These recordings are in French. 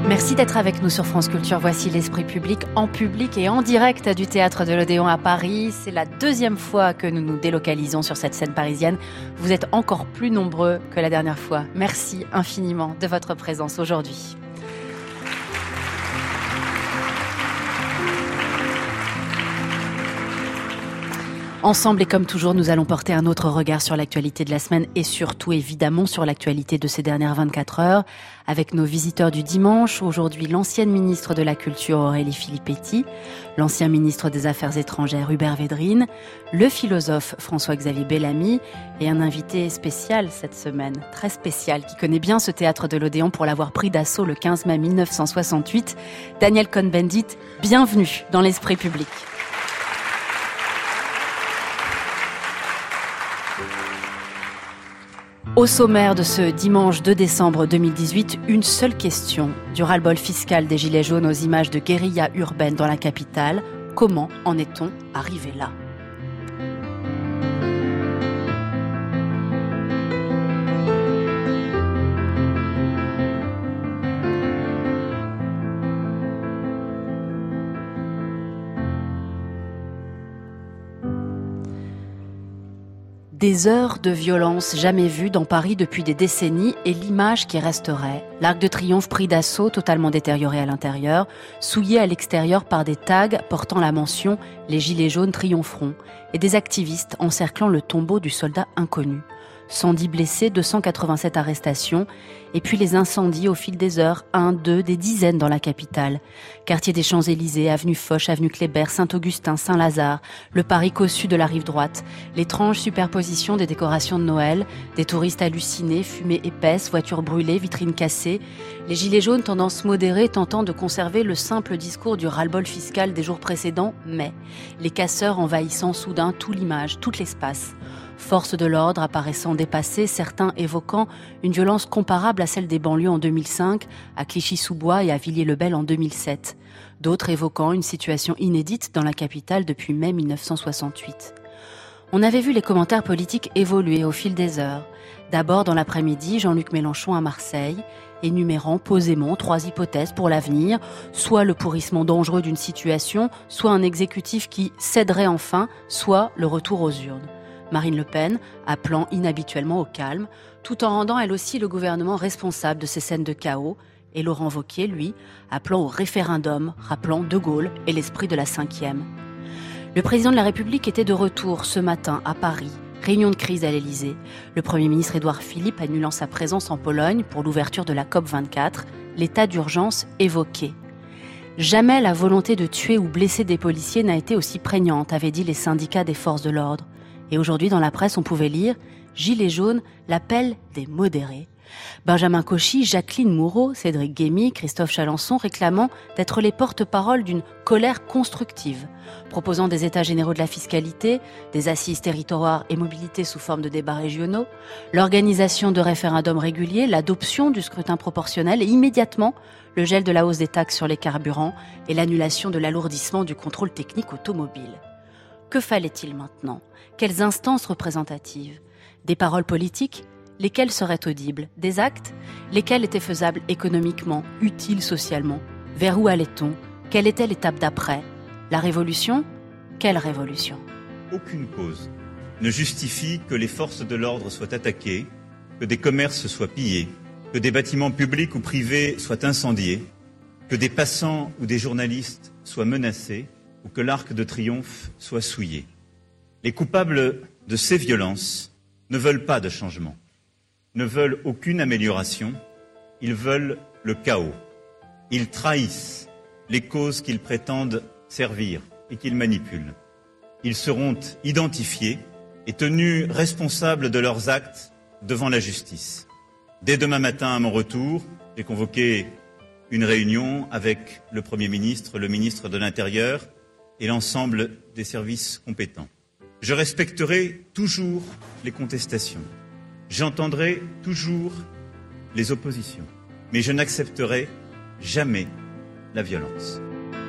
Merci d'être avec nous sur France Culture. Voici l'Esprit public en public et en direct du Théâtre de l'Odéon à Paris. C'est la deuxième fois que nous nous délocalisons sur cette scène parisienne. Vous êtes encore plus nombreux que la dernière fois. Merci infiniment de votre présence aujourd'hui. Ensemble et comme toujours, nous allons porter un autre regard sur l'actualité de la semaine et surtout évidemment sur l'actualité de ces dernières 24 heures avec nos visiteurs du dimanche. Aujourd'hui, l'ancienne ministre de la Culture Aurélie Filippetti, l'ancien ministre des Affaires étrangères Hubert Védrine, le philosophe François-Xavier Bellamy et un invité spécial cette semaine, très spécial, qui connaît bien ce théâtre de l'Odéon pour l'avoir pris d'assaut le 15 mai 1968, Daniel Cohn-Bendit. Bienvenue dans l'Esprit public. Au sommaire de ce dimanche 2 décembre 2018, une seule question. Du ras-le-bol fiscal des Gilets jaunes aux images de guérilla urbaine dans la capitale, comment en est-on arrivé là ? Des heures de violence jamais vues dans Paris depuis des décennies et l'image qui resterait. L'Arc de Triomphe pris d'assaut, totalement détérioré à l'intérieur, souillé à l'extérieur par des tags portant la mention « Les Gilets jaunes triompheront » et des activistes encerclant le tombeau du soldat inconnu. 110 blessés, 287 arrestations, et puis les incendies au fil des heures, 1, 2, des dizaines dans la capitale. Quartier des Champs-Élysées, avenue Foch, avenue Kléber, Saint-Augustin, Saint-Lazare, le Paris cossu de la rive droite, l'étrange superposition des décorations de Noël, des touristes hallucinés, fumée épaisse, voitures brûlées, vitrines cassées, les gilets jaunes tendance modérée tentant de conserver le simple discours du ras-le-bol fiscal des jours précédents, mais les casseurs envahissant soudain tout l'image, tout l'espace. Forces de l'ordre apparaissant dépassées, certains évoquant une violence comparable à celle des banlieues en 2005, à Clichy-sous-Bois et à Villiers-le-Bel en 2007. D'autres évoquant une situation inédite dans la capitale depuis mai 1968. On avait vu les commentaires politiques évoluer au fil des heures. D'abord dans l'après-midi, Jean-Luc Mélenchon à Marseille, énumérant posément 3 hypothèses pour l'avenir, soit le pourrissement dangereux d'une situation, soit un exécutif qui céderait enfin, soit le retour aux urnes. Marine Le Pen, appelant inhabituellement au calme, tout en rendant elle aussi le gouvernement responsable de ces scènes de chaos, et Laurent Wauquiez, lui, appelant au référendum, rappelant De Gaulle et l'esprit de la 5e. Le président de la République était de retour ce matin à Paris, réunion de crise à l'Élysée. Le Premier ministre Édouard Philippe annulant sa présence en Pologne pour l'ouverture de la COP24, l'état d'urgence évoqué. Jamais la volonté de tuer ou blesser des policiers n'a été aussi prégnante, avaient dit les syndicats des forces de l'ordre. Et aujourd'hui, dans la presse, on pouvait lire « Gilets jaunes, l'appel des modérés ». Benjamin Cauchy, Jacqueline Moureau, Cédric Guémy, Christophe Chalençon réclamant d'être les porte-parole d'une colère constructive, proposant des états généraux de la fiscalité, des assises territoriales et mobilité sous forme de débats régionaux, l'organisation de référendums réguliers, l'adoption du scrutin proportionnel et immédiatement le gel de la hausse des taxes sur les carburants et l'annulation de l'alourdissement du contrôle technique automobile. Que fallait-il maintenant ? Quelles instances représentatives ? Des paroles politiques ? Lesquelles seraient audibles ? Des actes ? Lesquels étaient faisables économiquement, utiles socialement ? Vers où allait-on ? Quelle était l'étape d'après ? La révolution ? Quelle révolution ? Aucune cause ne justifie que les forces de l'ordre soient attaquées, que des commerces soient pillés, que des bâtiments publics ou privés soient incendiés, que des passants ou des journalistes soient menacés, ou que l'Arc de Triomphe soit souillé. Les coupables de ces violences ne veulent pas de changement, ne veulent aucune amélioration, ils veulent le chaos. Ils trahissent les causes qu'ils prétendent servir et qu'ils manipulent. Ils seront identifiés et tenus responsables de leurs actes devant la justice. Dès demain matin, à mon retour, j'ai convoqué une réunion avec le Premier ministre, le ministre de l'Intérieur et l'ensemble des services compétents. Je respecterai toujours les contestations. J'entendrai toujours les oppositions. Mais je n'accepterai jamais la violence.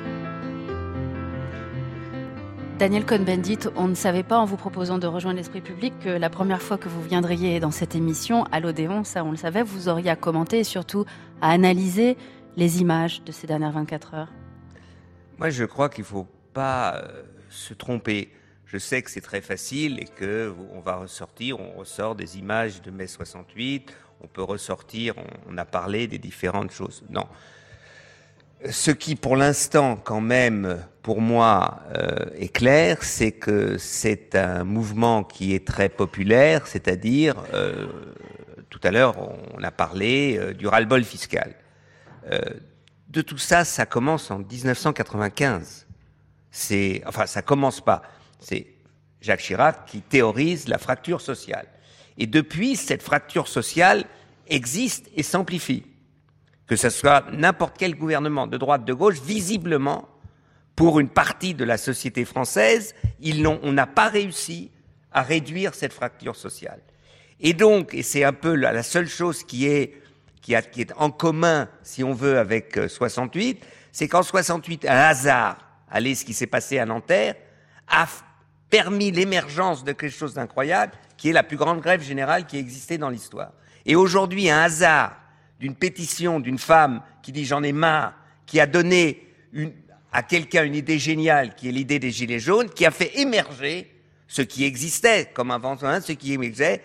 Daniel Cohn-Bendit, on ne savait pas en vous proposant de rejoindre l'Esprit public que la première fois que vous viendriez dans cette émission à l'Odéon, ça on le savait, vous auriez à commenter et surtout à analyser les images de ces dernières 24 heures? Moi, je crois qu'il ne faut pas se tromper. Je sais que c'est très facile et qu'on va ressortir, on ressort des images de mai 68, on peut ressortir, on a parlé des différentes choses. Non. Ce qui, pour l'instant, quand même, pour moi, est clair, c'est que c'est un mouvement qui est très populaire, c'est-à-dire, tout à l'heure, on a parlé du ras-le-bol fiscal. De tout ça, ça commence en 1995. Ça commence pas. C'est Jacques Chirac qui théorise la fracture sociale. Et depuis, cette fracture sociale existe et s'amplifie. Que ce soit n'importe quel gouvernement, de droite, de gauche, visiblement, pour une partie de la société française, on n'a pas réussi à réduire cette fracture sociale. Et donc, et c'est un peu la seule chose qui est en commun, si on veut, avec 68, c'est qu'en 68, un hasard, ce qui s'est passé à Nanterre, a permis l'émergence de quelque chose d'incroyable, qui est la plus grande grève générale qui a existé dans l'histoire. Et aujourd'hui, un hasard d'une pétition d'une femme qui dit « j'en ai marre », qui a donné à quelqu'un une idée géniale, qui est l'idée des Gilets jaunes, qui a fait émerger ce qui existait comme invention, ce qui émergeait,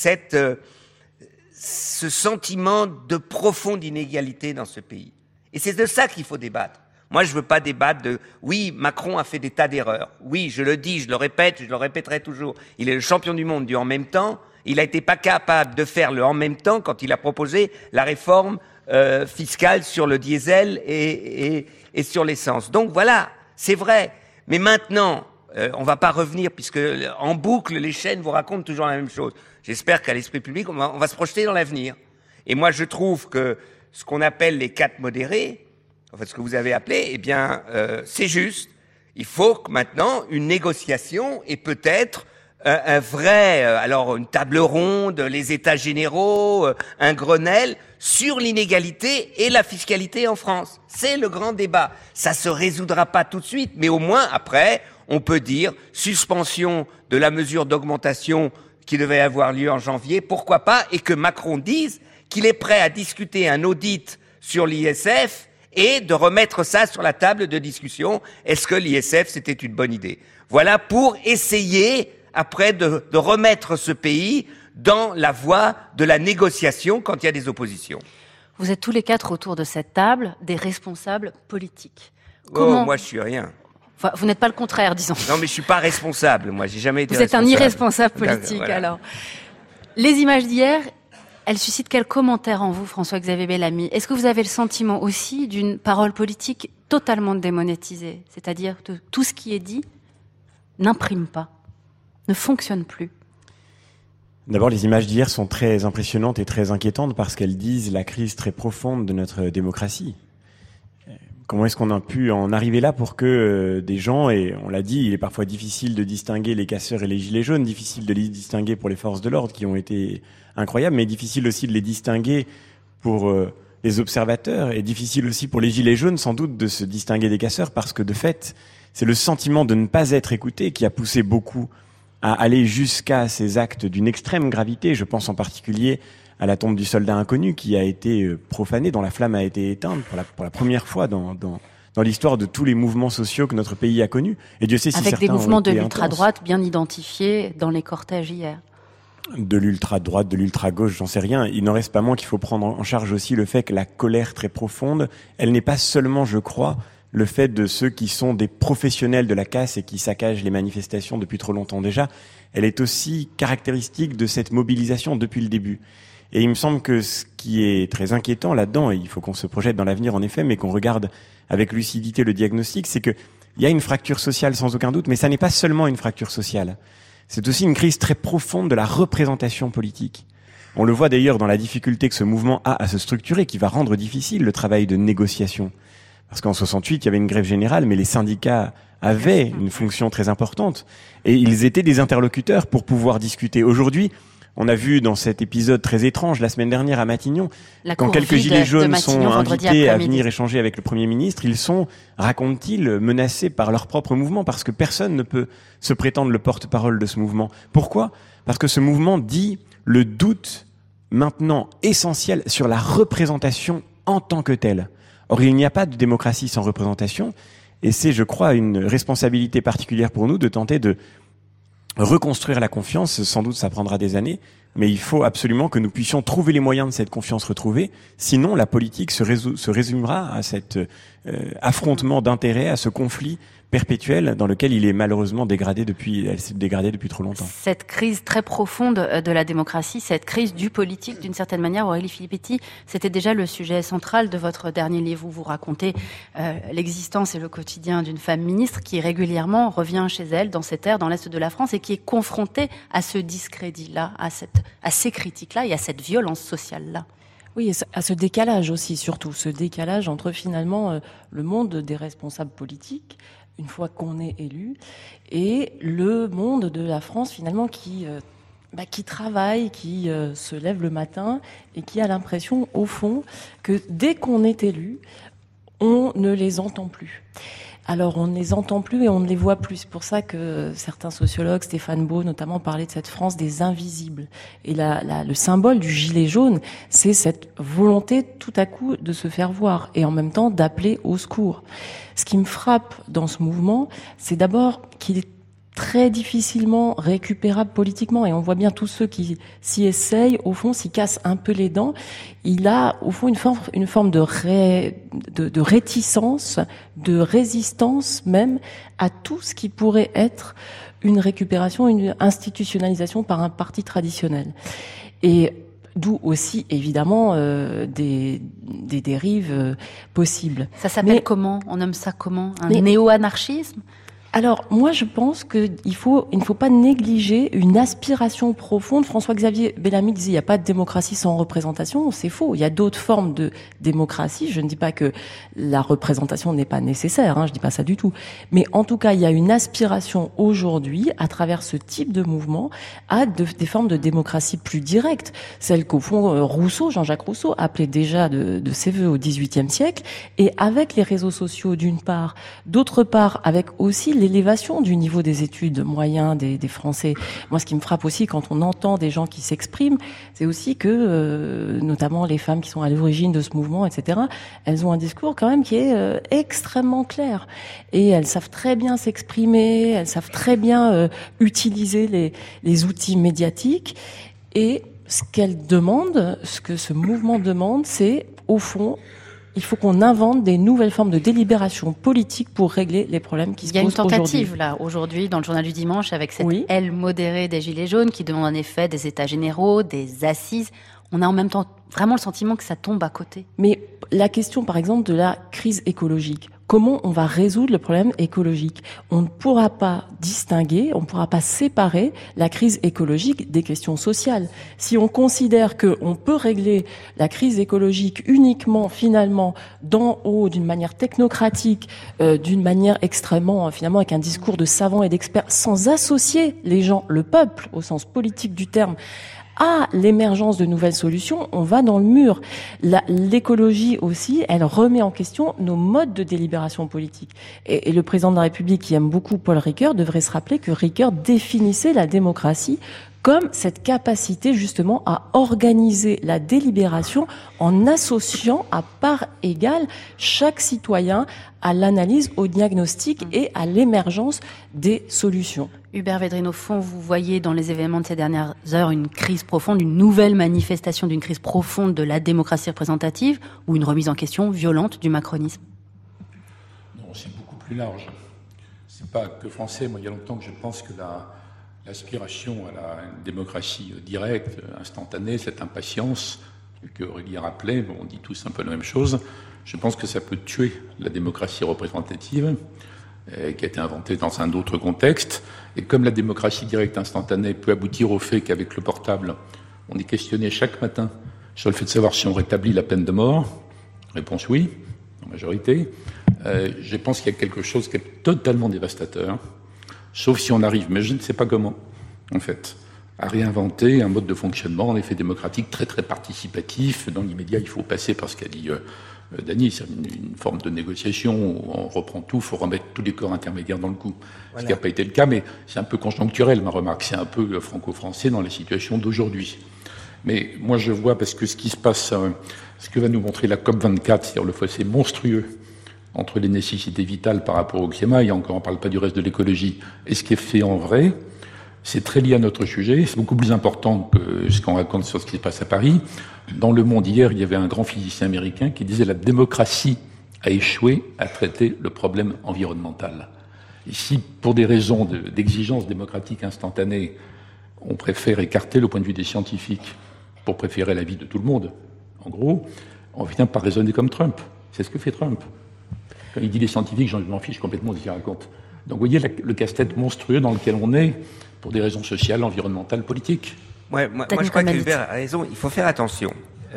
ce sentiment de profonde inégalité dans ce pays. Et c'est de ça qu'il faut débattre. Moi, je veux pas débattre de « oui, Macron a fait des tas d'erreurs ». Oui, je le dis, je le répète, je le répéterai toujours. Il est le champion du monde du « en même temps ». Il a été pas capable de faire le « en même temps » quand il a proposé la réforme fiscale sur le diesel et sur l'essence. Donc voilà, c'est vrai. Mais maintenant, on va pas revenir, puisque en boucle, les chaînes vous racontent toujours la même chose. J'espère qu'à l'esprit public, on va se projeter dans l'avenir. Et moi, je trouve que ce qu'on appelle les 4 modérés, en fait, ce que vous avez appelé, eh bien, c'est juste. Il faut que maintenant, une négociation et peut-être un vrai, alors une table ronde, les états généraux, un Grenelle sur l'inégalité et la fiscalité en France. C'est le grand débat. Ça se résoudra pas tout de suite, mais au moins après, on peut dire suspension de la mesure d'augmentation qui devait avoir lieu en janvier, pourquoi pas, et que Macron dise qu'il est prêt à discuter un audit sur l'ISF et de remettre ça sur la table de discussion. Est-ce que l'ISF, c'était une bonne idée? Voilà, pour essayer après de remettre ce pays dans la voie de la négociation quand il y a des oppositions. Vous êtes tous les 4 autour de cette table des responsables politiques. Moi je suis rien. Enfin, vous n'êtes pas le contraire, disons. Non, mais je suis pas responsable. Moi, j'ai jamais été responsable. Vous êtes un irresponsable politique, voilà. Alors. Les images d'hier, elles suscitent quel commentaire en vous, François-Xavier Bellamy? Est-ce que vous avez le sentiment aussi d'une parole politique totalement démonétisée? C'est-à-dire que tout ce qui est dit n'imprime pas, ne fonctionne plus. D'abord, les images d'hier sont très impressionnantes et très inquiétantes parce qu'elles disent la crise très profonde de notre démocratie. Comment est-ce qu'on a pu en arriver là pour que des gens, et on l'a dit, il est parfois difficile de distinguer les casseurs et les gilets jaunes, difficile de les distinguer pour les forces de l'ordre qui ont été incroyables, mais difficile aussi de les distinguer pour les observateurs, et difficile aussi pour les gilets jaunes sans doute de se distinguer des casseurs parce que de fait, c'est le sentiment de ne pas être écouté qui a poussé beaucoup à aller jusqu'à ces actes d'une extrême gravité. Je pense en particulier à la tombe du soldat inconnu qui a été profanée, dont la flamme a été éteinte pour la première fois dans l'histoire de tous les mouvements sociaux que notre pays a connus. Et Dieu sait si certains avec des mouvements de intenses. l'ultra-droite bien identifiés dans les cortèges hier. De l'ultra-droite, de l'ultra-gauche, j'en sais rien. Il n'en reste pas moins qu'il faut prendre en charge aussi le fait que la colère très profonde, elle n'est pas seulement, je crois, le fait de ceux qui sont des professionnels de la casse et qui saccagent les manifestations depuis trop longtemps déjà. Elle est aussi caractéristique de cette mobilisation depuis le début. Et il me semble que ce qui est très inquiétant là-dedans, et il faut qu'on se projette dans l'avenir en effet, mais qu'on regarde avec lucidité le diagnostic, c'est qu'il y a une fracture sociale sans aucun doute, mais ça n'est pas seulement une fracture sociale. C'est aussi une crise très profonde de la représentation politique. On le voit d'ailleurs dans la difficulté que ce mouvement a à se structurer, qui va rendre difficile le travail de négociation. Parce qu'en 68, il y avait une grève générale, mais les syndicats avaient une fonction très importante. Et ils étaient des interlocuteurs pour pouvoir discuter. Aujourd'hui, on a vu dans cet épisode très étrange, la semaine dernière à Matignon, quand quelques gilets jaunes sont invités à venir échanger avec le Premier ministre, ils sont, racontent-ils, menacés par leur propre mouvement, parce que personne ne peut se prétendre le porte-parole de ce mouvement. Pourquoi ? Parce que ce mouvement dit le doute maintenant essentiel sur la représentation en tant que telle. Or, il n'y a pas de démocratie sans représentation, et c'est, je crois, une responsabilité particulière pour nous de tenter de reconstruire la confiance. Sans doute, ça prendra des années, mais il faut absolument que nous puissions trouver les moyens de cette confiance retrouvée. Sinon, la politique se résumera à cet affrontement d'intérêts, à ce conflit perpétuel dans lequel il est malheureusement elle s'est dégradée depuis trop longtemps. Cette crise très profonde de la démocratie, cette crise du politique d'une certaine manière, Aurélie Filippetti, c'était déjà le sujet central de votre dernier livre où vous racontez l'existence et le quotidien d'une femme ministre qui régulièrement revient chez elle dans cette ère dans l'Est de la France et qui est confrontée à ce discrédit-là, à ces critiques-là et à cette violence sociale-là. Oui, et à ce décalage aussi, surtout, ce décalage entre finalement le monde des responsables politiques, une fois qu'on est élu, et le monde de la France finalement qui travaille, qui se lève le matin et qui a l'impression, au fond, que dès qu'on est élu, on ne les entend plus. Alors on ne les entend plus et on ne les voit plus. C'est pour ça que certains sociologues, Stéphane Beau notamment, parlaient de cette France des invisibles. Et le symbole du gilet jaune, c'est cette volonté tout à coup de se faire voir et en même temps d'appeler au secours. Ce qui me frappe dans ce mouvement, c'est d'abord qu'il est très difficilement récupérable politiquement, et on voit bien tous ceux qui s'y essayent, au fond, s'y cassent un peu les dents. Il a, au fond, une forme de réticence, de résistance même à tout ce qui pourrait être une récupération, une institutionnalisation par un parti traditionnel. Et d'où aussi, évidemment, des dérives possibles. Ça s'appelle comment ? On nomme ça comment ? Néo-anarchisme ? Alors, moi, je pense il ne faut pas négliger une aspiration profonde. François-Xavier Bellamy disait, il n'y a pas de démocratie sans représentation. C'est faux. Il y a d'autres formes de démocratie. Je ne dis pas que la représentation n'est pas nécessaire, je ne dis pas ça du tout. Mais en tout cas, il y a une aspiration aujourd'hui, à travers ce type de mouvement, à des formes de démocratie plus directes. Celle qu'au fond, Jean-Jacques Rousseau, appelait déjà de ses voeux au XVIIIe siècle. Et avec les réseaux sociaux, d'une part, d'autre part, avec aussi l'élévation du niveau des études moyens des Français. Moi, ce qui me frappe aussi quand on entend des gens qui s'expriment, c'est aussi que, notamment les femmes qui sont à l'origine de ce mouvement, etc., elles ont un discours quand même qui est extrêmement clair. Et elles savent très bien s'exprimer, elles savent très bien utiliser les outils médiatiques. Et ce qu'elles demandent, ce que ce mouvement demande, c'est, au fond, il faut qu'on invente des nouvelles formes de délibération politique pour régler les problèmes qui se posent aujourd'hui. Il y a une tentative, là, aujourd'hui, dans le journal du dimanche, avec cette aile modérée des Gilets jaunes qui demande en effet des états généraux, des assises. On a en même temps vraiment le sentiment que ça tombe à côté. Mais la question, par exemple, de la crise écologique. Comment on va résoudre le problème écologique ? On ne pourra pas distinguer, on ne pourra pas séparer la crise écologique des questions sociales. Si on considère qu'on peut régler la crise écologique uniquement, finalement, d'en haut, d'une manière technocratique, d'une manière extrêmement, finalement, avec un discours de savants et d'experts, sans associer les gens, le peuple, au sens politique du terme, à l'émergence de nouvelles solutions, on va dans le mur. L'écologie aussi, elle remet en question nos modes de délibération politique. Et le président de la République, qui aime beaucoup Paul Ricoeur, devrait se rappeler que Ricoeur définissait la démocratie comme cette capacité justement à organiser la délibération en associant à part égale chaque citoyen à l'analyse, au diagnostic et à l'émergence des solutions. Hubert Védrine, au fond, vous voyez dans les événements de ces dernières heures une crise profonde, une nouvelle manifestation d'une crise profonde de la démocratie représentative ou une remise en question violente du macronisme ? Non, c'est beaucoup plus large. C'est pas que français. Moi, il y a longtemps que je pense que l'aspiration à la démocratie directe, instantanée, cette impatience que Aurélie rappelait, on dit tous un peu la même chose, je pense que ça peut tuer la démocratie représentative, qui a été inventée dans un autre contexte. Et comme la démocratie directe instantanée peut aboutir au fait qu'avec le portable, on est questionné chaque matin sur le fait de savoir si on rétablit la peine de mort, réponse oui, en majorité, je pense qu'il y a quelque chose qui est totalement dévastateur, sauf si on arrive, mais je ne sais pas comment, en fait, à réinventer un mode de fonctionnement, en effet démocratique, très très participatif. Dans l'immédiat, il faut passer par ce qu'a dit Dany, c'est une forme de négociation où on reprend tout, il faut remettre tous les corps intermédiaires dans le coup. Voilà. Ce qui n'a pas été le cas, mais c'est un peu conjoncturel, ma remarque. C'est un peu franco-français dans la situation d'aujourd'hui. Mais moi, je vois, parce que ce qui se passe, ce que va nous montrer la COP24, c'est-à-dire le fossé monstrueux entre les nécessités vitales par rapport au climat, et encore on ne parle pas du reste de l'écologie, et ce qui est fait en vrai, c'est très lié à notre sujet, c'est beaucoup plus important que ce qu'on raconte sur ce qui se passe à Paris. Dans Le Monde, hier, il y avait un grand physicien américain qui disait « La démocratie a échoué à traiter le problème environnemental ». Ici, pour des raisons d'exigence démocratique instantanée, on préfère écarter le point de vue des scientifiques pour préférer l'avis de tout le monde. En gros, on vient par raisonner comme Trump. C'est ce que fait Trump. Quand il dit les scientifiques, je m'en fiche complètement de ce qu'il raconte. Donc vous voyez le casse-tête monstrueux dans lequel on est pour des raisons sociales, environnementales, politiques. Ouais, moi je crois qu'Hubert a raison, il faut faire attention.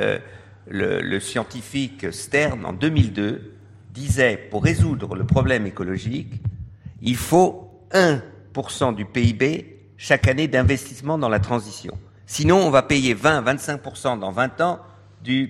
Le scientifique Stern, en 2002, disait, pour résoudre le problème écologique, il faut 1% du PIB chaque année d'investissement dans la transition. Sinon, on va payer 20-25% dans 20 ans du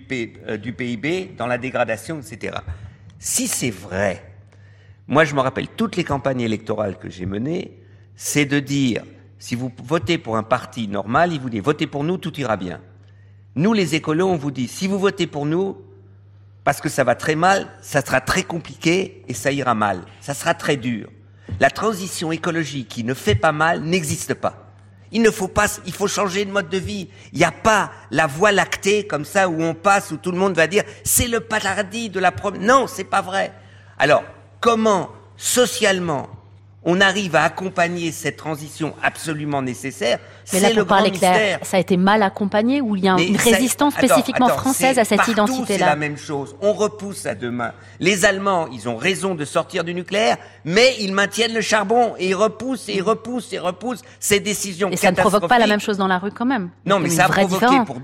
PIB dans la dégradation, etc. Si c'est vrai, moi je me rappelle toutes les campagnes électorales que j'ai menées, c'est de dire, si vous votez pour un parti normal, il vous dit, votez pour nous, tout ira bien. Nous, les écolos, on vous dit, si vous votez pour nous, parce que ça va très mal, ça sera très compliqué et ça ira mal. Ça sera très dur. La transition écologique qui ne fait pas mal n'existe pas. Il faut changer de mode de vie. Il n'y a pas la voie lactée comme ça où on passe, où tout le monde va dire c'est le paradis de la promesse. Non, c'est pas vrai. Alors, comment, socialement, on arrive à accompagner cette transition absolument nécessaire? C'est le grand mystère. Ça a été mal accompagné ou il y a une résistance spécifiquement française à cette identité-là? C'est la même chose. On repousse à demain. Les Allemands, ils ont raison de sortir du nucléaire, mais ils maintiennent le charbon et ils repoussent et ils repoussent et repoussent ces décisions catastrophiques. Et ça ne provoque pas la même chose dans la rue quand même. Non, mais ça a provoqué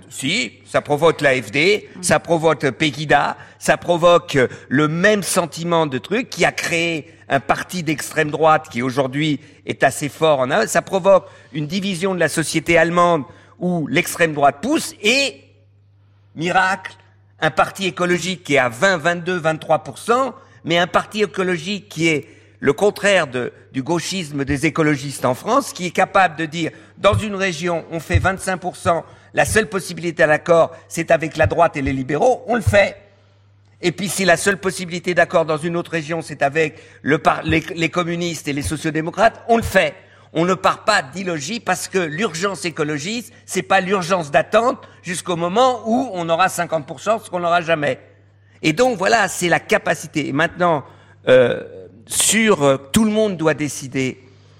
ça provoque l'AfD, ça provoque Pegida, ça provoque le même sentiment de truc qui a créé un parti d'extrême droite qui aujourd'hui est assez fort en Allemagne. Ça provoque une division de la société allemande où l'extrême droite pousse et, miracle, un parti écologique qui est à 20, 22, 23%, mais un parti écologique qui est le contraire du gauchisme des écologistes en France, qui est capable de dire, dans une région, on fait 25%, la seule possibilité à l'accord, c'est avec la droite et les libéraux, on le fait. Et puis si la seule possibilité d'accord dans une autre région, c'est avec les communistes et les sociodémocrates, on le fait. On ne part pas d'illogie parce que l'urgence écologiste, c'est pas l'urgence d'attente jusqu'au moment où on aura 50%, ce qu'on n'aura jamais. Et donc voilà, c'est la capacité. Et maintenant, tout le monde doit décider.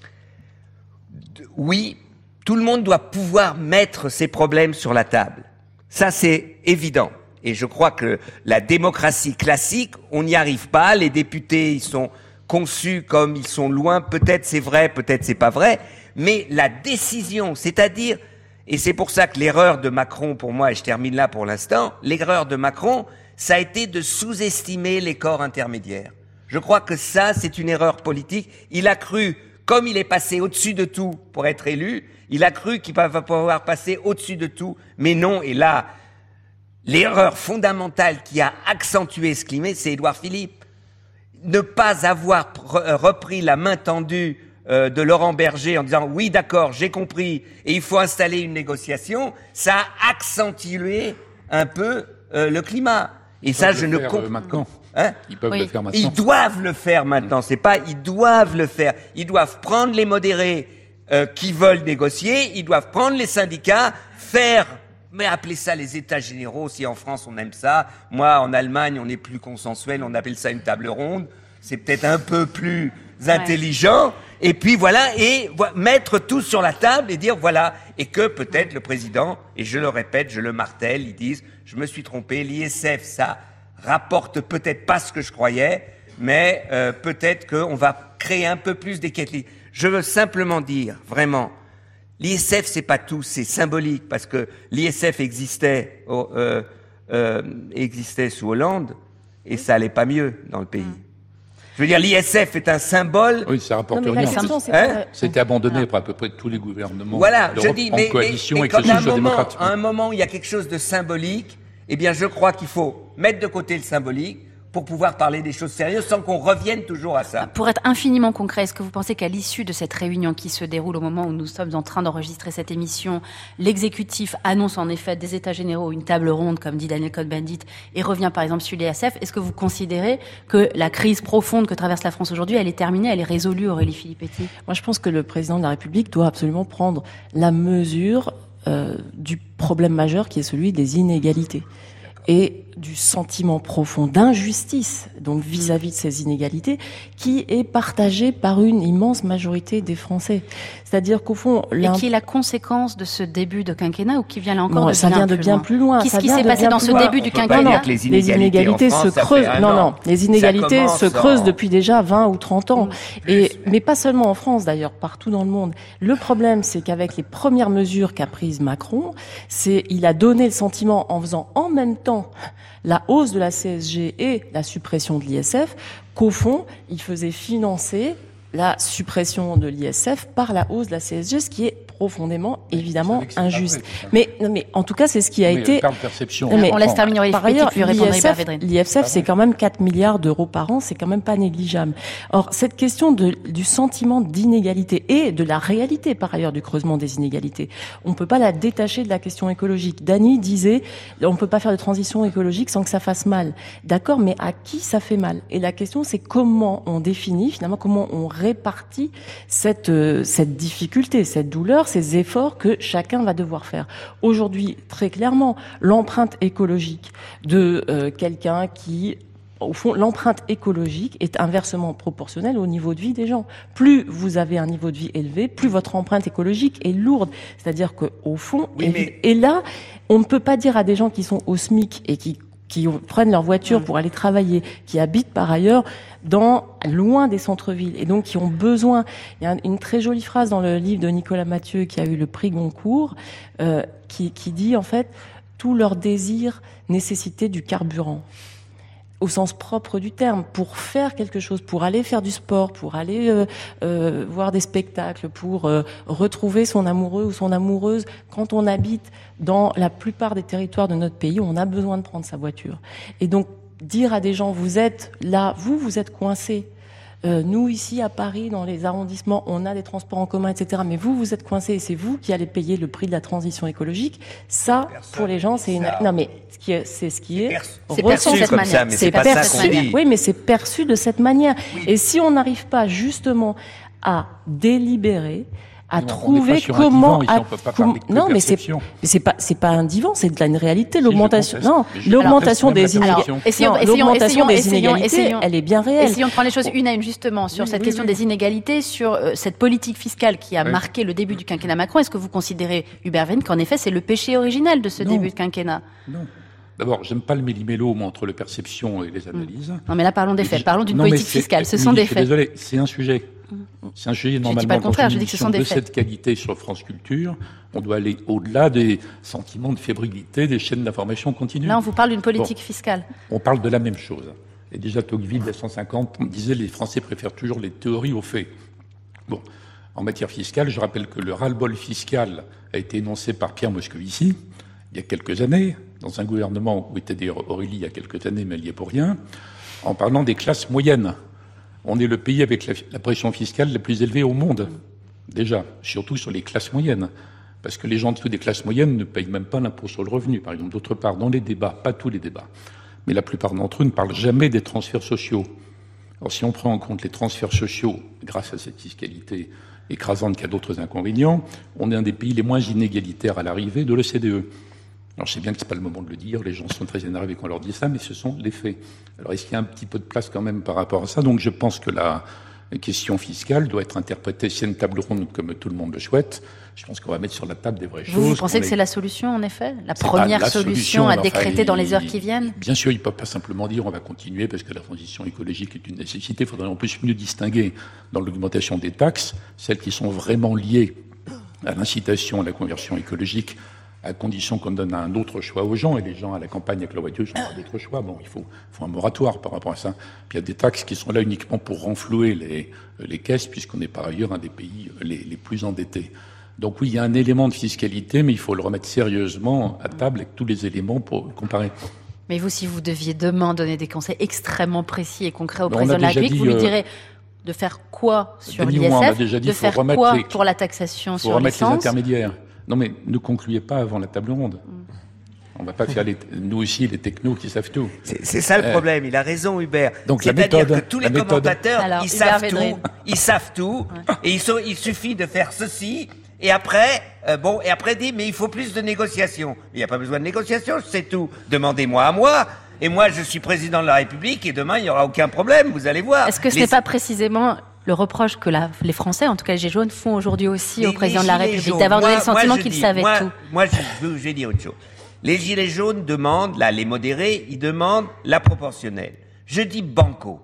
Oui, tout le monde doit pouvoir mettre ses problèmes sur la table. Ça, c'est évident. Et je crois que la démocratie classique, on n'y arrive pas. Les députés, ils sont conçus comme ils sont loin. Peut-être c'est vrai, peut-être c'est pas vrai. Mais la décision, c'est-à-dire, et c'est pour ça que l'erreur de Macron, pour moi, et je termine là pour l'instant, l'erreur de Macron, ça a été de sous-estimer les corps intermédiaires. Je crois que ça, c'est une erreur politique. Il a cru, comme il est passé au-dessus de tout pour être élu, il a cru qu'il va pouvoir passer au-dessus de tout. Mais non, et là, l'erreur fondamentale qui a accentué ce climat, c'est Édouard Philippe. Ne pas avoir repris la main tendue de Laurent Berger en disant « oui, d'accord, j'ai compris, et il faut installer une négociation », ça a accentué un peu le climat. Et ça, je ne comprends maintenant. Hein? Ils peuvent le faire maintenant. Ils doivent le faire maintenant. C'est pas ils doivent le faire. Ils doivent prendre les modérés qui veulent négocier. Ils doivent prendre les syndicats, faire. Mais appelez ça les états généraux. Si en France on aime ça, moi en Allemagne on est plus consensuel. On appelle ça une table ronde. C'est peut-être un peu plus intelligent. Et puis voilà, et mettre tout sur la table et dire voilà, et que peut-être le président, et je le répète, je le martèle, ils disent je me suis trompé, l'ISF ça rapporte peut-être pas ce que je croyais, mais peut-être qu'on va créer un peu plus d'équité. Je veux simplement dire, vraiment, l'ISF c'est pas tout, c'est symbolique, parce que l'ISF existait sous Hollande, et ça allait pas mieux dans le pays. Je veux dire, l'ISF est un symbole. Oui, ça rapporte rien. C'était abandonné par à peu près tous les gouvernements. Voilà, je dis, mais comme à un moment où il y a quelque chose de symbolique, eh bien, je crois qu'il faut mettre de côté le symbolique pour pouvoir parler des choses sérieuses sans qu'on revienne toujours à ça. Pour être infiniment concret, est-ce que vous pensez qu'à l'issue de cette réunion qui se déroule au moment où nous sommes en train d'enregistrer cette émission, l'exécutif annonce en effet des états généraux, une table ronde, comme dit Daniel Cohn-Bendit, et revient par exemple sur l'ISF? Est-ce que vous considérez que la crise profonde que traverse la France aujourd'hui, elle est terminée, elle est résolue, Aurélie Filippetti? Moi, je pense que le président de la République doit absolument prendre la mesure du problème majeur qui est celui des inégalités et du sentiment profond d'injustice, donc vis-à-vis de ces inégalités, qui est partagé par une immense majorité des Français. C'est-à-dire qu'au fond... Et qui est la conséquence de ce début de quinquennat ou qui vient là encore ça vient de bien plus loin. Qu'est-ce qui s'est passé dans ce début du quinquennat? Les inégalités se creusent. Les inégalités se creusent depuis déjà 20 ou 30 ans. Mais pas seulement en France d'ailleurs, partout dans le monde. Le problème, c'est qu'avec les premières mesures qu'a prises Macron, il a donné le sentiment, en faisant en même temps la hausse de la CSG et la suppression de l'ISF, qu'au fond, il faisait financer la suppression de l'ISF par la hausse de la CSG, ce qui est profondément, évidemment, injuste. Mais en tout cas, c'est ce qui a été... On laisse terminer. Par ailleurs, l'ISF, c'est quand même 4 milliards d'euros par an, c'est quand même pas négligeable. Or, cette question du sentiment d'inégalité et de la réalité, par ailleurs, du creusement des inégalités, on peut pas la détacher de la question écologique. Dany disait, on peut pas faire de transition écologique sans que ça fasse mal. D'accord, mais à qui ça fait mal? Et la question, c'est comment on définit, finalement, comment on répartit cette difficulté, cette douleur, ces efforts que chacun va devoir faire. Aujourd'hui, très clairement, l'empreinte écologique de quelqu'un qui... Au fond, l'empreinte écologique est inversement proportionnelle au niveau de vie des gens. Plus vous avez un niveau de vie élevé, plus votre empreinte écologique est lourde. C'est-à-dire que, au fond, et là, on ne peut pas dire à des gens qui sont au SMIC et qui prennent leur voiture pour aller travailler, qui habitent par ailleurs loin des centres-villes et donc qui ont besoin. Il y a une très jolie phrase dans le livre de Nicolas Mathieu qui a eu le prix Goncourt, qui dit en fait tout leur désir nécessitait du carburant. Au sens propre du terme, pour faire quelque chose, pour aller faire du sport, pour aller voir des spectacles, pour retrouver son amoureux ou son amoureuse. Quand on habite dans la plupart des territoires de notre pays, on a besoin de prendre sa voiture. Et donc, dire à des gens, vous êtes là, vous êtes coincés. Nous, ici, à Paris, dans les arrondissements, on a des transports en commun, etc. Mais vous êtes coincés et c'est vous qui allez payer le prix de la transition écologique. Ça, pour les gens, c'est une... Non, mais c'est ce qui est perçu comme ça, mais c'est pas ça qu'on dit. Oui, mais c'est perçu de cette manière. Oui. Et si on n'arrive pas justement à délibérer, à trouver comment... Non, mais c'est pas un divan, c'est de une réalité. L'augmentation, l'augmentation des inégalités, elle est bien réelle. Essayons de prendre les choses une à une justement sur cette question des inégalités, sur cette politique fiscale qui a marqué le début du quinquennat Macron. Est-ce que vous considérez, Hubert Védrine, qu'en effet c'est le péché originel de ce début de quinquennat? Non. D'abord, j'aime pas le méli-mélo entre les perceptions et les analyses. Non, mais là, parlons des faits. Parlons d'une politique fiscale. Ce sont des faits. Désolé, c'est un sujet. C'est un sujet normalement. Je dis pas le contraire. Je dis que ce sont des faits. De cette qualité sur France Culture, on doit aller au-delà des sentiments de fébrilité des chaînes d'information continue. Là, on vous parle d'une politique fiscale. On parle de la même chose. Et déjà, Tocqueville, 1950, on disait les Français préfèrent toujours les théories aux faits. Bon, en matière fiscale, je rappelle que le ras-le-bol fiscal a été énoncé par Pierre Moscovici il y a quelques années, dans un gouvernement où était d'ailleurs Aurélie il y a quelques années, mais elle y est pour rien, en parlant des classes moyennes. On est le pays avec la pression fiscale la plus élevée au monde, déjà, surtout sur les classes moyennes, parce que les gens en dessous des classes moyennes ne payent même pas l'impôt sur le revenu, par exemple. D'autre part, dans les débats, pas tous les débats, mais la plupart d'entre eux ne parlent jamais des transferts sociaux. Alors si on prend en compte les transferts sociaux, grâce à cette fiscalité écrasante qui a d'autres inconvénients, on est un des pays les moins inégalitaires à l'arrivée de l'OCDE. Alors je sais bien que c'est pas le moment de le dire, les gens sont très énervés quand on leur dit ça, mais ce sont les faits. Alors est-ce qu'il y a un petit peu de place quand même par rapport à ça? Donc je pense que la question fiscale doit être interprétée, s'il y a une table ronde comme tout le monde le souhaite, je pense qu'on va mettre sur la table des vraies choses. Vous pensez que c'est la solution en effet? La première solution à décréter dans les heures qui viennent? Bien sûr, ils ne peuvent pas simplement dire on va continuer parce que la transition écologique est une nécessité. Il faudrait en plus mieux distinguer dans l'augmentation des taxes, celles qui sont vraiment liées à l'incitation à la conversion écologique, à condition qu'on donne un autre choix aux gens, et les gens à la campagne avec la voiture, ils n'ont pas d'autre choix. Bon, il faut un moratoire par rapport à ça. Puis il y a des taxes qui sont là uniquement pour renflouer les caisses, puisqu'on est par ailleurs un des pays les plus endettés. Donc oui, il y a un élément de fiscalité, mais il faut le remettre sérieusement à table avec tous les éléments pour le comparer. Mais vous, si vous deviez demain donner des conseils extrêmement précis et concrets au On a président de la déjà République, dit, vous lui direz de faire quoi sur Denis Rouen, on a l'ISF, déjà dit, de faut faire remettre quoi les- pour la taxation Il faut sur remettre les l'essence. intermédiaires. Non, mais ne concluez pas avant la table ronde. On va pas faire nous aussi les technos qui savent tout. C'est ça le problème, il a raison Hubert. Donc, la C'est-à-dire méthode, que tous la les méthode. commentateurs, Alors, ils Hubert savent Védrine. tout, et il suffit de faire ceci, et après, dit, mais il faut plus de négociations. Il n'y a pas besoin de négociations, je sais tout. Demandez-moi à moi, et moi je suis président de la République, et demain il n'y aura aucun problème, vous allez voir. Est-ce que ce n'est pas précisément le reproche que les Français, en tout cas les Gilets jaunes, font aujourd'hui aussi au président de la République, d'avoir donné le sentiment qu'il savait tout? Moi, je vais dire autre chose. Les Gilets jaunes demandent, là, les modérés, ils demandent la proportionnelle. Je dis banco.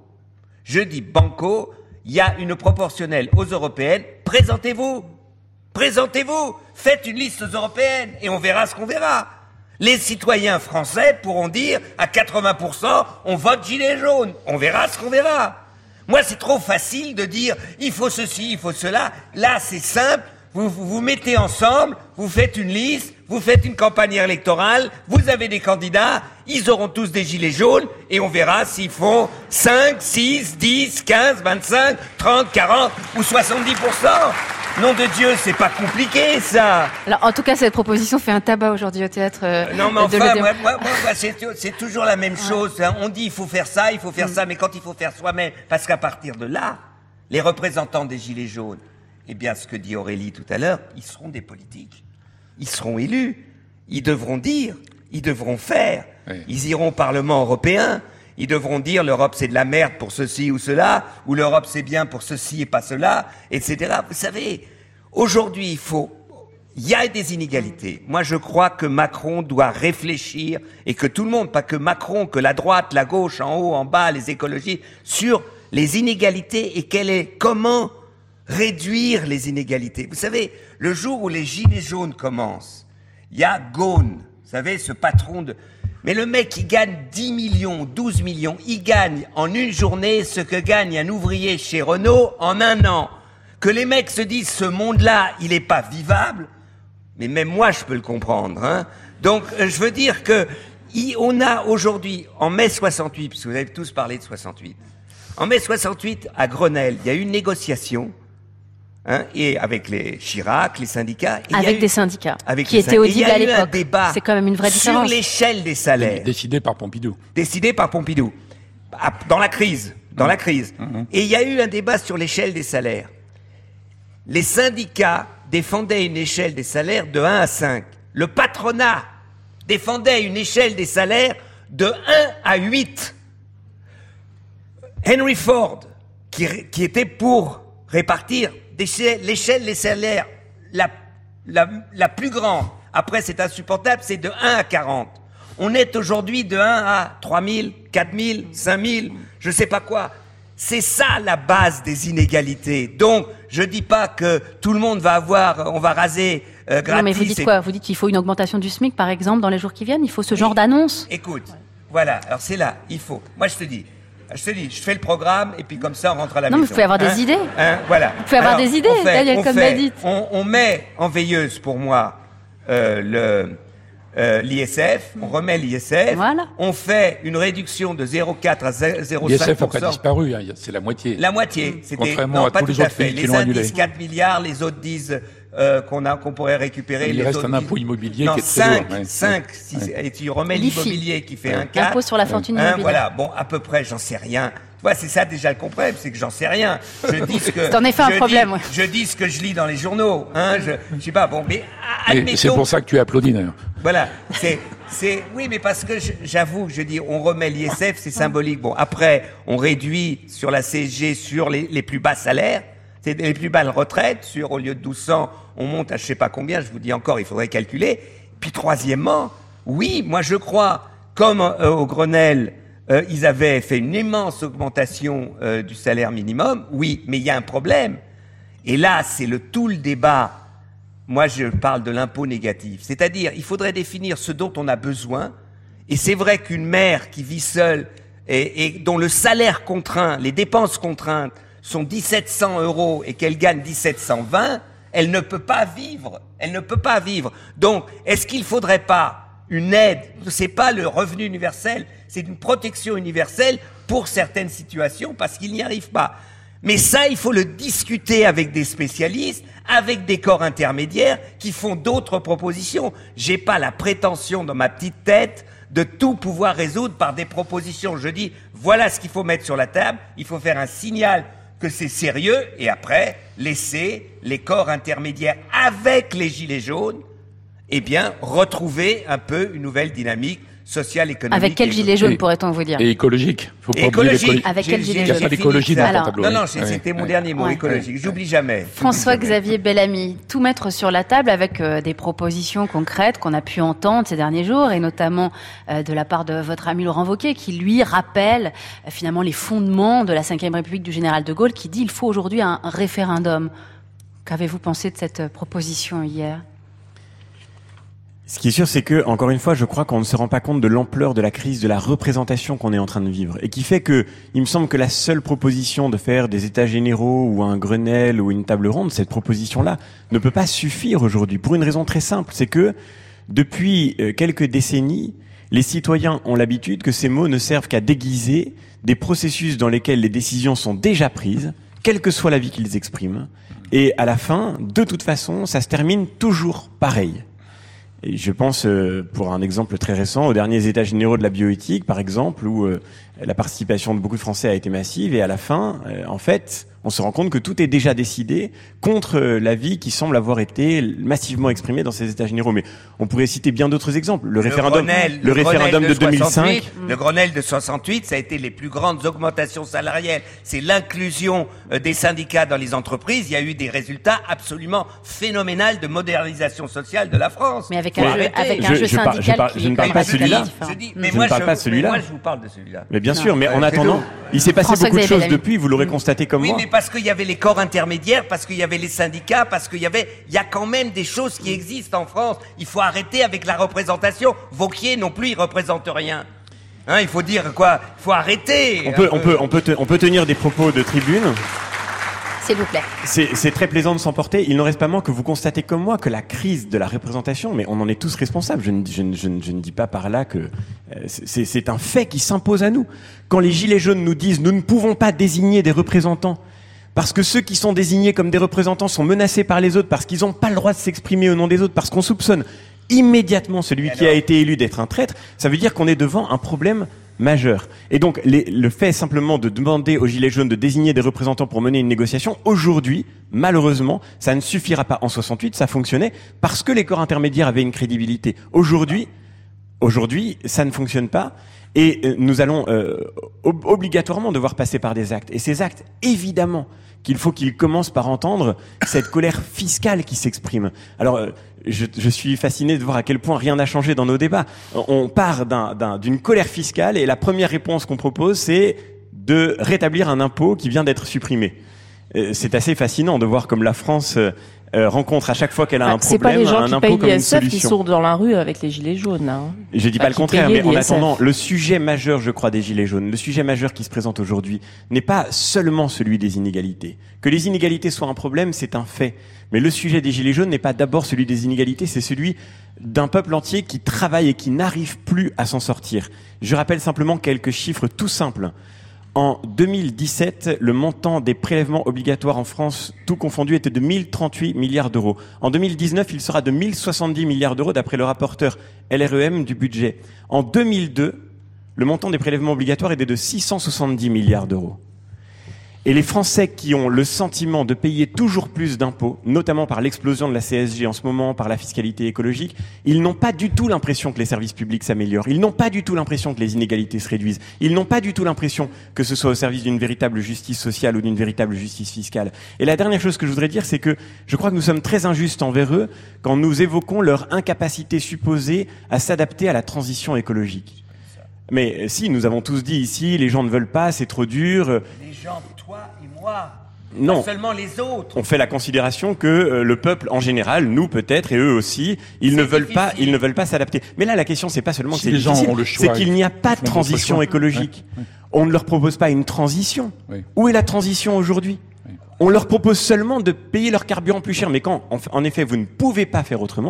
Il y a une proportionnelle aux européennes. Présentez-vous. Faites une liste aux européennes et on verra ce qu'on verra. Les citoyens français pourront dire à 80%, on vote Gilets jaunes. On verra ce qu'on verra. Moi, c'est trop facile de dire, il faut ceci, il faut cela. Là, c'est simple. Vous mettez ensemble, vous faites une liste, vous faites une campagne électorale, vous avez des candidats, ils auront tous des gilets jaunes, et on verra s'ils font 5, 6, 10, 15, 25, 30, 40 ou 70%. Nom de Dieu, c'est pas compliqué, ça. Alors, en tout cas, cette proposition fait un tabac aujourd'hui au théâtre. Non, mais de enfin, l'Odéon. moi, c'est toujours la même chose. Hein. On dit il faut faire ça, mais quand il faut faire soi-même, parce qu'à partir de là, les représentants des Gilets jaunes, eh bien, ce que dit Aurélie tout à l'heure, ils seront des politiques. Ils seront élus. Ils devront dire, ils devront faire. Oui. Ils iront au Parlement européen. Ils devront dire l'Europe c'est de la merde pour ceci ou cela, ou l'Europe c'est bien pour ceci et pas cela, etc. Vous savez, aujourd'hui il y a des inégalités. Moi je crois que Macron doit réfléchir, et que tout le monde, pas que Macron, que la droite, la gauche, en haut, en bas, les écologistes, sur les inégalités et comment réduire les inégalités. Vous savez, le jour où les Gilets jaunes commencent, il y a Ghosn, vous savez, ce patron de... Mais le mec, il gagne 10 millions, 12 millions, il gagne en une journée ce que gagne un ouvrier chez Renault en un an. Que les mecs se disent, ce monde-là, il est pas vivable, mais même moi, je peux le comprendre. Hein. Donc, je veux dire que on a aujourd'hui, en mai 68, parce que vous avez tous parlé de 68, en mai 68, à Grenelle, il y a eu une négociation, hein, et avec les Chirac, les syndicats. Avec des syndicats avec qui étaient audibles à l'époque. Il y a eu un l'époque. débat C'est quand même une vraie différence. sur l'échelle des salaires. Décidé par Pompidou. Dans la crise. Et il y a eu un débat sur l'échelle des salaires. Les syndicats défendaient une échelle des salaires de 1 à 5. Le patronat défendait une échelle des salaires de 1 à 8. Henry Ford, qui était pour répartir l'échelle des salaires la plus grande, après c'est insupportable, c'est de 1 à 40. On est aujourd'hui de 1 à 3 000, 4 000, 5 000, je sais pas quoi. C'est ça la base des inégalités. Donc, je dis pas que tout le monde va on va raser gratis. Non, mais vous dites quoi? Vous dites qu'il faut une augmentation du SMIC, par exemple, dans les jours qui viennent? Il faut ce genre d'annonce? Écoute, voilà, alors c'est là, il faut. Moi, je te dis, je fais le programme, et puis comme ça, on rentre à la maison. Non, mais vous pouvez avoir des idées. Voilà. Vous pouvez avoir des idées, Daniel Cohn-Bendit. On met en veilleuse, pour moi, l'ISF, on remet l'ISF, Voilà. On fait une réduction de 0,4 à 0,5%. L'ISF n'a pas disparu, hein, c'est la moitié. La moitié. Contrairement à pas tous les tout à autres fait. pays qui Les l'ont uns annulé. disent 4 milliards, les autres disent qu'on pourrait récupérer. Il les reste autres un impôt disent... immobilier non, qui est très 5, lourd. Ouais. 5, et tu remets l'immobilier qui fait un 4. L'impôt sur la fortune immobilière. Voilà, bon, à peu près, j'en sais rien. Tu vois, c'est ça déjà le problème, c'est que j'en sais rien. Je dis ce que... C'est en effet un problème, ouais. Je dis ce que je lis dans les journaux, hein, je sais pas, bon, mais admettons... Et c'est pour ça que tu applaudis, d'ailleurs. Voilà, oui, mais parce que j'avoue, je dis, on remet l'ISF, c'est symbolique. Bon, après, on réduit sur la CSG sur les plus bas salaires, c'est les plus bas retraites, au lieu de 1200, on monte à je sais pas combien, je vous dis encore, il faudrait calculer. Puis troisièmement, oui, moi je crois, comme au Grenelle, ils avaient fait une immense augmentation du salaire minimum, oui, mais il y a un problème. Et là, c'est tout le débat. Moi, je parle de l'impôt négatif. C'est-à-dire, il faudrait définir ce dont on a besoin. Et c'est vrai qu'une mère qui vit seule et dont le salaire contraint, les dépenses contraintes sont 1 700 € et qu'elle gagne 1 720, elle ne peut pas vivre. Elle ne peut pas vivre. Donc, est-ce qu'il ne faudrait pas une aide. C'est pas le revenu universel, c'est une protection universelle pour certaines situations parce qu'ils n'y arrivent pas. Mais ça, il faut le discuter avec des spécialistes, avec des corps intermédiaires qui font d'autres propositions. J'ai pas la prétention dans ma petite tête de tout pouvoir résoudre par des propositions. Je dis, voilà ce qu'il faut mettre sur la table, il faut faire un signal que c'est sérieux et après, laisser les corps intermédiaires avec les gilets jaunes, eh bien, retrouver un peu une nouvelle dynamique sociale, économique. Avec quel gilet jaune, pourrait-on vous dire? Et écologique. Faut pas écologique. Avec quel gilet Il n'y a jaune? pas d'écologie dans Alors, ton tableau. Non, c'était mon dernier mot, écologique. J'oublie jamais. François-Xavier Bellamy, tout mettre sur la table avec des propositions concrètes qu'on a pu entendre ces derniers jours, et notamment de la part de votre ami Laurent Wauquiez, qui lui rappelle finalement les fondements de la Ve République du général de Gaulle, qui dit il faut aujourd'hui un référendum. Qu'avez-vous pensé de cette proposition hier? Ce qui est sûr, c'est que, encore une fois, je crois qu'on ne se rend pas compte de l'ampleur de la crise de la représentation qu'on est en train de vivre. Et qui fait que, il me semble que la seule proposition de faire des états généraux ou un Grenelle ou une table ronde, cette proposition-là, ne peut pas suffire aujourd'hui. Pour une raison très simple, c'est que, depuis quelques décennies, les citoyens ont l'habitude que ces mots ne servent qu'à déguiser des processus dans lesquels les décisions sont déjà prises, quelle que soit l'avis qu'ils expriment. Et à la fin, de toute façon, ça se termine toujours pareil. Et je pense, pour un exemple très récent, aux derniers états généraux de la bioéthique, par exemple, où la participation de beaucoup de Français a été massive, et à la fin, en fait, on se rend compte que tout est déjà décidé contre l'avis qui semble avoir été massivement exprimé dans ces états généraux. Mais on pourrait citer bien d'autres exemples. Le référendum de 2005. Le Grenelle de 68, ça a été les plus grandes augmentations salariales. C'est l'inclusion des syndicats dans les entreprises. Il y a eu des résultats absolument phénoménaux de modernisation sociale de la France. Mais avec un jeu syndical je ne parle pas de celui-là. Mais moi, je vous parle de celui-là. Mais bien sûr, mais en attendant, il s'est passé beaucoup de choses depuis, vous l'aurez constaté comme moi. Mais parce qu'il y avait les corps intermédiaires, parce qu'il y avait les syndicats, parce qu'il y a quand même des choses qui existent en France. Il faut arrêter avec la représentation. Wauquiez non plus, il représente rien. Il faut dire quoi? Il faut arrêter. On peut tenir des propos de tribune. S'il vous plaît. C'est très plaisant de s'emporter. Il n'en reste pas moins que vous constatez comme moi que la crise de la représentation, mais on en est tous responsables. Je ne dis pas par là que c'est un fait qui s'impose à nous. Quand les Gilets jaunes nous disent nous ne pouvons pas désigner des représentants parce que ceux qui sont désignés comme des représentants sont menacés par les autres, parce qu'ils n'ont pas le droit de s'exprimer au nom des autres, parce qu'on soupçonne immédiatement celui qui a été élu d'être un traître, ça veut dire qu'on est devant un problème majeur. Et donc, le fait simplement de demander aux Gilets jaunes de désigner des représentants pour mener une négociation, aujourd'hui, malheureusement, ça ne suffira pas. En 68, ça fonctionnait parce que les corps intermédiaires avaient une crédibilité. Aujourd'hui, ça ne fonctionne pas. Et nous allons obligatoirement devoir passer par des actes. Et ces actes, évidemment, qu'il faut qu'ils commencent par entendre cette colère fiscale qui s'exprime. Alors, je suis fasciné de voir à quel point rien n'a changé dans nos débats. On part d'une colère fiscale et la première réponse qu'on propose, c'est de rétablir un impôt qui vient d'être supprimé. C'est assez fascinant de voir comme la France rencontre à chaque fois qu'elle a un problème un impôt comme une solution. C'est pas les gens qui payent l'ISF qui sont dans la rue avec les gilets jaunes. Je dis pas le contraire, mais en attendant, le sujet majeur, je crois, des gilets jaunes, le sujet majeur qui se présente aujourd'hui, n'est pas seulement celui des inégalités. Que les inégalités soient un problème, c'est un fait. Mais le sujet des gilets jaunes n'est pas d'abord celui des inégalités, c'est celui d'un peuple entier qui travaille et qui n'arrive plus à s'en sortir. Je rappelle simplement quelques chiffres tout simples. En 2017, le montant des prélèvements obligatoires en France, tout confondu, était de 1038 milliards d'euros. En 2019, il sera de 1070 milliards d'euros d'après le rapporteur LREM du budget. En 2002, le montant des prélèvements obligatoires était de 670 milliards d'euros. Et les Français qui ont le sentiment de payer toujours plus d'impôts, notamment par l'explosion de la CSG en ce moment, par la fiscalité écologique, ils n'ont pas du tout l'impression que les services publics s'améliorent. Ils n'ont pas du tout l'impression que les inégalités se réduisent. Ils n'ont pas du tout l'impression que ce soit au service d'une véritable justice sociale ou d'une véritable justice fiscale. Et la dernière chose que je voudrais dire, c'est que je crois que nous sommes très injustes envers eux quand nous évoquons leur incapacité supposée à s'adapter à la transition écologique. Mais si, nous avons tous dit ici, les gens ne veulent pas, c'est trop dur. Les gens, toi et moi. Non. Pas seulement les autres. On fait la considération que le peuple en général, nous peut-être et eux aussi, ils ne veulent pas s'adapter. Mais là, la question, c'est pas seulement que c'est difficile, c'est qu'il n'y a pas de transition écologique. Ouais. On ne leur propose pas une transition. Oui. Où est la transition aujourd'hui? On leur propose seulement de payer leur carburant plus cher. Mais quand, en effet, vous ne pouvez pas faire autrement,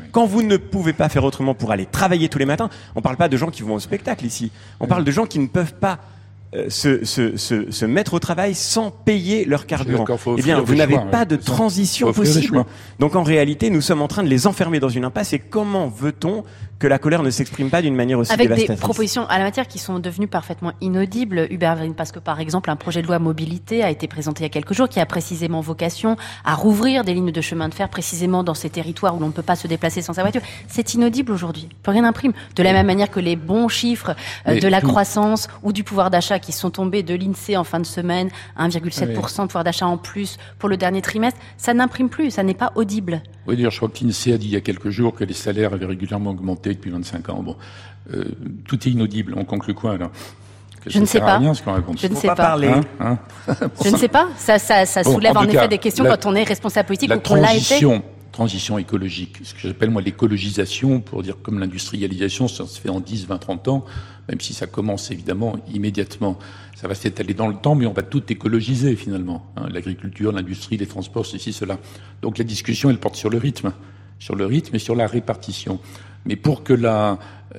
Quand vous ne pouvez pas faire autrement pour aller travailler tous les matins, on parle pas de gens qui vont au spectacle ici. On parle de gens qui ne peuvent pas se mettre au travail sans payer leur carburant. Eh bien, vous n'avez pas de transition possible. Donc, en réalité, nous sommes en train de les enfermer dans une impasse. Et comment veut-on que la colère ne s'exprime pas d'une manière aussi dévastatrice? Avec des propositions à la matière qui sont devenues parfaitement inaudibles, Hubert Védrine, parce que, par exemple, un projet de loi mobilité a été présenté il y a quelques jours qui a précisément vocation à rouvrir des lignes de chemin de fer précisément dans ces territoires où l'on ne peut pas se déplacer sans sa voiture. C'est inaudible aujourd'hui. Plus rien n'imprime. De la même manière que les bons chiffres de la croissance ou du pouvoir d'achat qui sont tombés de l'INSEE en fin de semaine, 1,7% de pouvoir d'achat en plus pour le dernier trimestre, ça n'imprime plus, ça n'est pas audible. Oui, d'ailleurs, je crois que l'INSEE a dit il y a quelques jours que les salaires avaient régulièrement augmenté depuis 25 ans. Bon, tout est inaudible, on conclut quoi là? Je ne sais pas. Rien, ce qu'on raconte. Je ne sais pas. Parler. Je ne sais pas. Ça soulève en effet des questions quand on est responsable politique ou qu'on l'a été. Transition écologique, ce que j'appelle moi l'écologisation, pour dire comme l'industrialisation, ça se fait en 10, 20, 30 ans, même si ça commence évidemment immédiatement. Ça va s'étaler dans le temps, mais on va tout écologiser finalement. L'agriculture, l'industrie, les transports, ceci, cela. Donc la discussion, elle porte sur le rythme et sur la répartition. Mais pour que la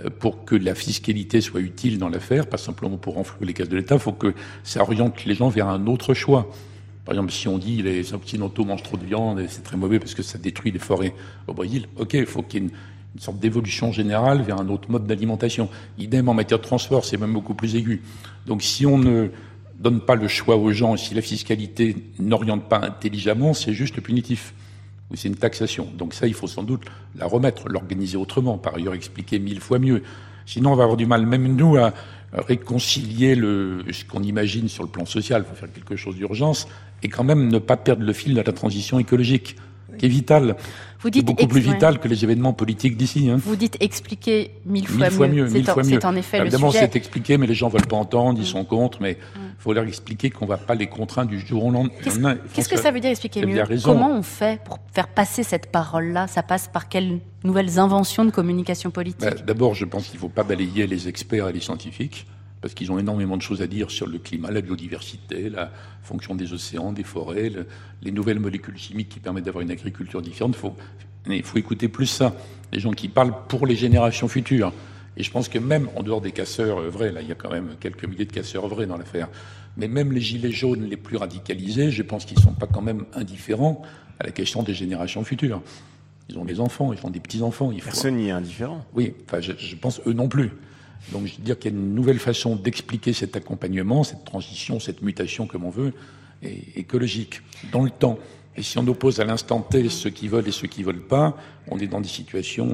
fiscalité soit utile dans l'affaire, pas simplement pour renflouer les caisses de l'État, il faut que ça oriente les gens vers un autre choix. Par exemple, si on dit les Occidentaux mangent trop de viande et c'est très mauvais parce que ça détruit les forêts au Brésil, ok, il faut qu'il y ait une sorte d'évolution générale vers un autre mode d'alimentation. Idem en matière de transport, c'est même beaucoup plus aigu. Donc si on ne donne pas le choix aux gens et si la fiscalité n'oriente pas intelligemment, c'est juste punitif. Ou c'est une taxation. Donc ça, il faut sans doute la remettre, l'organiser autrement, par ailleurs expliquer 1000 fois mieux. Sinon, on va avoir du mal, même nous, à réconcilier ce qu'on imagine sur le plan social, il faut faire quelque chose d'urgence, et quand même ne pas perdre le fil de la transition écologique, qui est vitale. Vous dites beaucoup plus vitale que les événements politiques d'ici. Vous dites expliquer 1000 fois mieux. C'est en effet évidemment, le sujet. c'est expliqué, mais les gens veulent pas entendre, ils sont contre, mais il faut leur expliquer qu'on va pas les contraindre du jour au lendemain. Qu'est-ce que ça veut dire expliquer mieux? Comment on fait pour faire passer cette parole-là? Ça passe par quelles nouvelles inventions de communication politique? D'abord, je pense qu'il faut pas balayer les experts et les scientifiques, parce qu'ils ont énormément de choses à dire sur le climat, la biodiversité, la fonction des océans, des forêts, les nouvelles molécules chimiques qui permettent d'avoir une agriculture différente. Il faut écouter plus ça, les gens qui parlent pour les générations futures. Et je pense que même en dehors des casseurs vrais, là il y a quand même quelques milliers de casseurs vrais dans l'affaire, mais même les gilets jaunes les plus radicalisés, je pense qu'ils ne sont pas quand même indifférents à la question des générations futures. Ils ont des enfants, ils ont des petits-enfants. Personne n'y est indifférent. Oui, enfin, je pense eux non plus. Donc, je veux dire qu'il y a une nouvelle façon d'expliquer cet accompagnement, cette transition, cette mutation, comme on veut, écologique, dans le temps. Et si on oppose à l'instant T ceux qui veulent et ceux qui veulent pas, on est dans des situations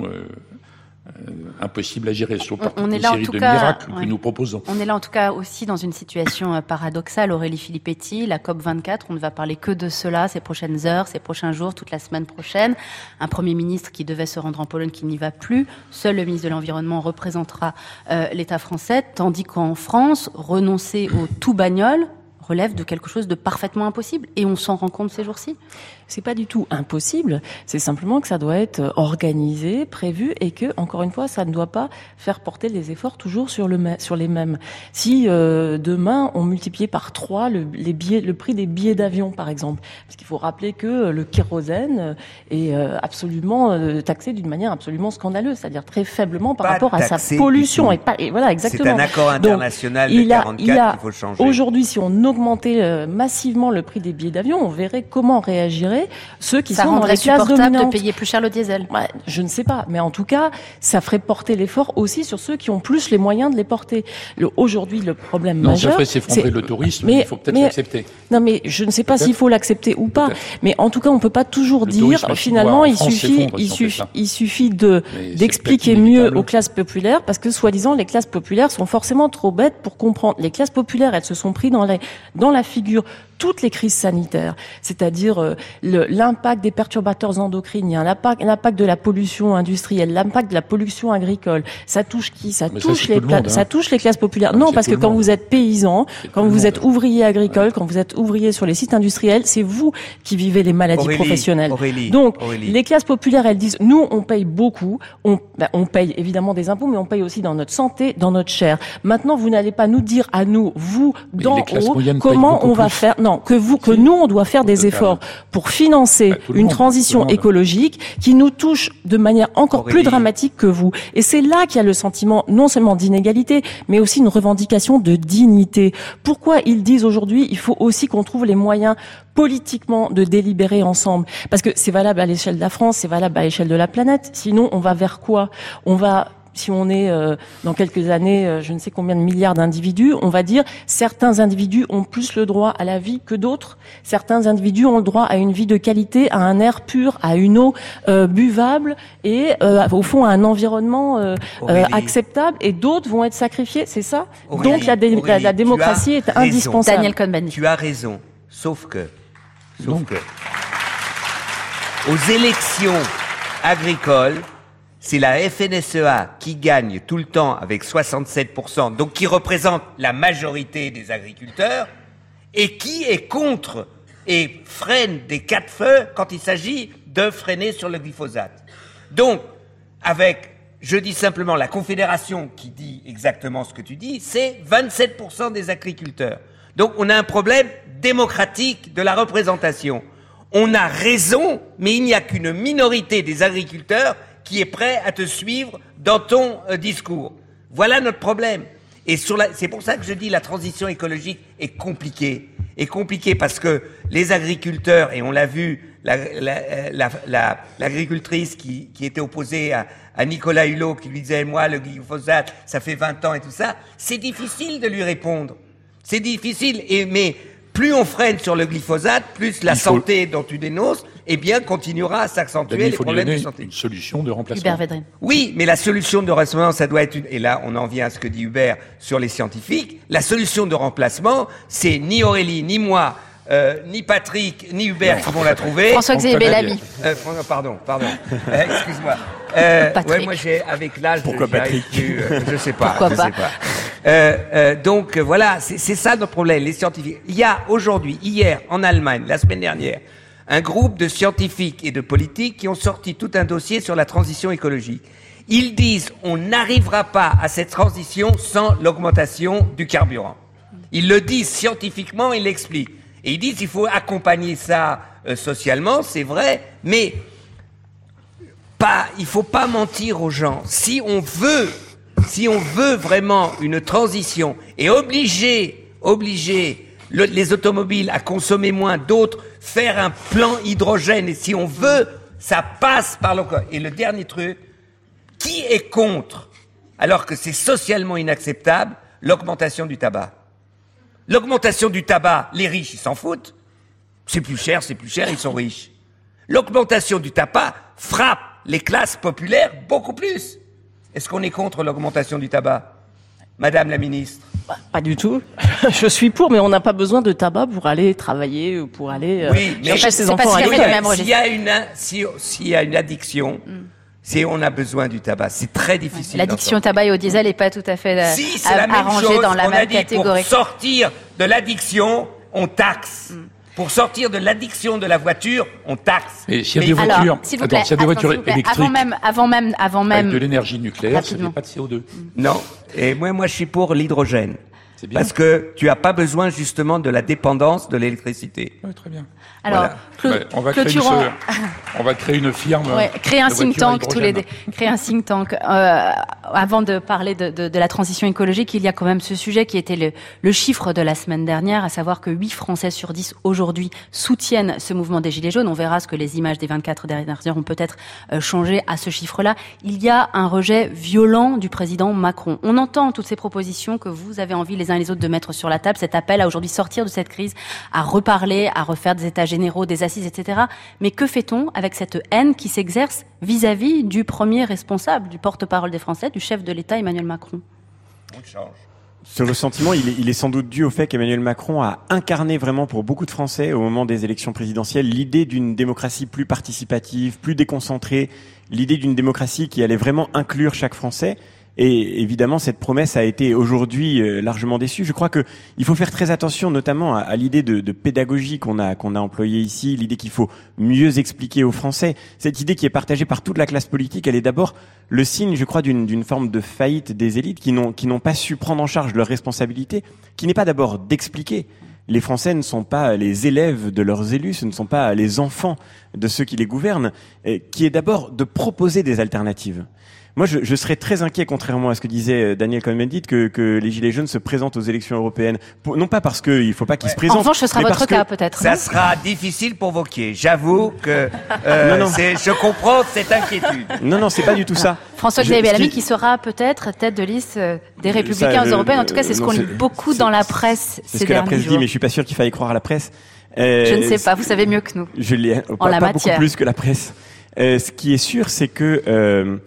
impossibles à gérer, sauf par une série de miracles que nous proposons. On est là en tout cas aussi dans une situation paradoxale. Aurélie Filippetti, la COP24, on ne va parler que de cela ces prochaines heures, ces prochains jours, toute la semaine prochaine. Un Premier ministre qui devait se rendre en Pologne qui n'y va plus. Seul le ministre de l'Environnement représentera l'État français, tandis qu'en France, renoncer au tout bagnole relève de quelque chose de parfaitement impossible. Et on s'en rend compte ces jours-ci. C'est pas du tout impossible. C'est simplement que ça doit être organisé, prévu, et que, encore une fois, ça ne doit pas faire porter les efforts toujours sur les mêmes. Si demain on multipliait par 3 le prix des billets d'avion, par exemple, parce qu'il faut rappeler que le kérosène est absolument taxé d'une manière absolument scandaleuse, c'est-à-dire très faiblement par rapport à sa pollution. Et voilà, exactement. C'est un accord international de 44 qu'il faut changer. Aujourd'hui, si on augmentait massivement le prix des billets d'avion, on verrait comment réagiraient ceux qui sont dans les classes dominantes. De payer plus cher le diesel. Ouais, je ne sais pas, mais en tout cas, ça ferait porter l'effort aussi sur ceux qui ont plus les moyens de les porter. Aujourd'hui, le problème majeur, ça ferait s'effondrer le tourisme. Il faut peut-être l'accepter. Non, mais je ne sais pas s'il faut l'accepter ou pas. Mais en tout cas, on peut pas toujours dire. Finalement, il suffit d'expliquer mieux aux classes populaires, parce que soi-disant, les classes populaires sont forcément trop bêtes pour comprendre. Les classes populaires, elles se sont pris dans la figure toutes les crises sanitaires, c'est-à-dire l'impact des perturbateurs endocriniens, l'impact de la pollution industrielle, l'impact de la pollution agricole. Ça touche qui? Ça touche les classes populaires. Non, parce que quand vous êtes paysan, quand vous êtes ouvrier agricole, quand vous êtes ouvrier sur les sites industriels, c'est vous qui vivez les maladies professionnelles. Donc, les classes populaires, elles disent, nous, on paye beaucoup, on paye évidemment des impôts, mais on paye aussi dans notre santé, dans notre chair. Maintenant, vous n'allez pas nous dire à nous, vous, d'en haut, comment on va faire, que nous, on doit faire des efforts pour financer une transition écologique qui nous touche de manière encore plus dramatique que vous. Et c'est là qu'il y a le sentiment, non seulement d'inégalité, mais aussi une revendication de dignité. Pourquoi ils disent aujourd'hui, il faut aussi qu'on trouve les moyens politiquement de délibérer ensemble? Parce que c'est valable à l'échelle de la France, c'est valable à l'échelle de la planète. Sinon, on va vers quoi? Si on est dans quelques années, je ne sais combien de milliards d'individus, on va dire certains individus ont plus le droit à la vie que d'autres. Certains individus ont le droit à une vie de qualité, à un air pur, à une eau buvable et au fond à un environnement acceptable. Et d'autres vont être sacrifiés, c'est ça? Aurélie, Donc la démocratie est indispensable. Daniel Cohn-Bendit. Tu as raison, sauf que aux élections agricoles, c'est la FNSEA qui gagne tout le temps avec 67%, donc qui représente la majorité des agriculteurs, et qui est contre et freine des quatre feux quand il s'agit de freiner sur le glyphosate. Donc, je dis simplement, la Confédération qui dit exactement ce que tu dis, c'est 27% des agriculteurs. Donc, on a un problème démocratique de la représentation. On a raison, mais il n'y a qu'une minorité des agriculteurs qui est prêt à te suivre dans ton discours. Voilà notre problème. Et c'est pour ça que je dis la transition écologique est compliquée. Est compliquée parce que les agriculteurs, et on l'a vu, l'agricultrice qui était opposée à Nicolas Hulot, qui lui disait, moi, le glyphosate, ça fait 20 ans et tout ça, c'est difficile de lui répondre. C'est difficile. Mais plus on freine sur le glyphosate, plus la santé dont tu dénonces, continuera à s'accentuer les problèmes de santé. Une solution de remplacement. Hubert Védrine. Oui, mais la solution de remplacement, ça doit être et là, on en vient à ce que dit Hubert sur les scientifiques. La solution de remplacement, c'est ni Aurélie, ni moi, ni Patrick, ni Hubert qui vont la trouver. François-Xavier Bellamy. Pardon. Excuse-moi. Moi, avec l'âge, pourquoi Patrick je sais pas. Pourquoi pas. Donc voilà, c'est ça notre problème, les scientifiques. Il y a aujourd'hui, hier, en Allemagne, la semaine dernière, un groupe de scientifiques et de politiques qui ont sorti tout un dossier sur la transition écologique. Ils disent, on n'arrivera pas à cette transition sans l'augmentation du carburant. Ils le disent scientifiquement, ils l'expliquent. Et ils disent, il faut accompagner ça socialement, c'est vrai, mais il faut pas mentir aux gens. Si on veut vraiment une transition et obliger les automobiles à consommer moins, d'autres faire un plan hydrogène, et si on veut, ça passe par et le dernier truc, qui est contre, alors que c'est socialement inacceptable, l'augmentation du tabac? L'augmentation du tabac, les riches, ils s'en foutent. C'est plus cher, ils sont riches. L'augmentation du tabac frappe les classes populaires beaucoup plus. Est-ce qu'on est contre l'augmentation du tabac, Madame la ministre? Pas du tout. Je suis pour, mais on n'a pas besoin de tabac pour aller travailler ou pour aller chercher ses enfants à l'école. S'il y a une addiction, on a besoin du tabac. C'est très difficile. L'addiction au tabac et au diesel n'est pas tout à fait arrangée dans la même catégorie. Pour sortir de l'addiction, on taxe. Pour sortir de l'addiction de la voiture, on taxe. Et s'il y a des voitures, s'il y a des voitures électriques, avant même, avec de l'énergie nucléaire, ça fait pas de CO2. Non. Et moi, je suis pour l'hydrogène. C'est bien. Parce que tu n'as pas besoin justement de la dépendance de l'électricité. Oui, très bien. Alors, voilà. On va créer une firme. Créer un think tank créer un think tank. Avant de parler de la transition écologique, il y a quand même ce sujet qui était le chiffre de la semaine dernière, à savoir que 8 Français sur 10 aujourd'hui soutiennent ce mouvement des Gilets jaunes. On verra ce que les images des 24 dernières heures ont peut-être changé à ce chiffre-là. Il y a un rejet violent du président Macron. On entend toutes ces propositions que vous avez envie les uns et les autres de mettre sur la table, cet appel à aujourd'hui sortir de cette crise, à reparler, à refaire des états généraux, des assises, etc. Mais que fait-on avec cette haine qui s'exerce vis-à-vis du premier responsable, du porte-parole des Français, du chef de l'État, Emmanuel Macron? On change. Ce ressentiment, il est sans doute dû au fait qu'Emmanuel Macron a incarné vraiment pour beaucoup de Français, au moment des élections présidentielles, l'idée d'une démocratie plus participative, plus déconcentrée, l'idée d'une démocratie qui allait vraiment inclure chaque Français. Et évidemment, cette promesse a été aujourd'hui largement déçue. Je crois que il faut faire très attention, notamment à l'idée de pédagogie qu'on a employée ici, l'idée qu'il faut mieux expliquer aux Français. Cette idée qui est partagée par toute la classe politique, elle est d'abord le signe, je crois, d'une forme de faillite des élites qui n'ont pas su prendre en charge leurs responsabilités, qui n'est pas d'abord d'expliquer, Les Français ne sont pas les élèves de leurs élus, ce ne sont pas les enfants de ceux qui les gouvernent, qui est d'abord de proposer des alternatives. Moi, je serais très inquiet, contrairement à ce que disait Daniel Cohn-Bendit, que les Gilets jaunes se présentent aux élections européennes. Non pas parce qu'il ne faut pas qu'ils se présentent. En revanche, ce sera votre cas, peut-être. Ça sera difficile pour Wauquiez. J'avoue que je comprends cette inquiétude. Non, c'est pas du tout ça. François-Xavier Bellamy qui sera peut-être tête de liste des Républicains européens. En tout cas, c'est ce qu'on lit beaucoup dans la presse ces derniers jours. C'est ce que la presse dit, mais je suis pas sûr qu'il faille croire à la presse. Je ne sais pas, vous savez mieux que nous. Je l'ai pas beaucoup plus que la presse. Ce qui est sûr, c'est que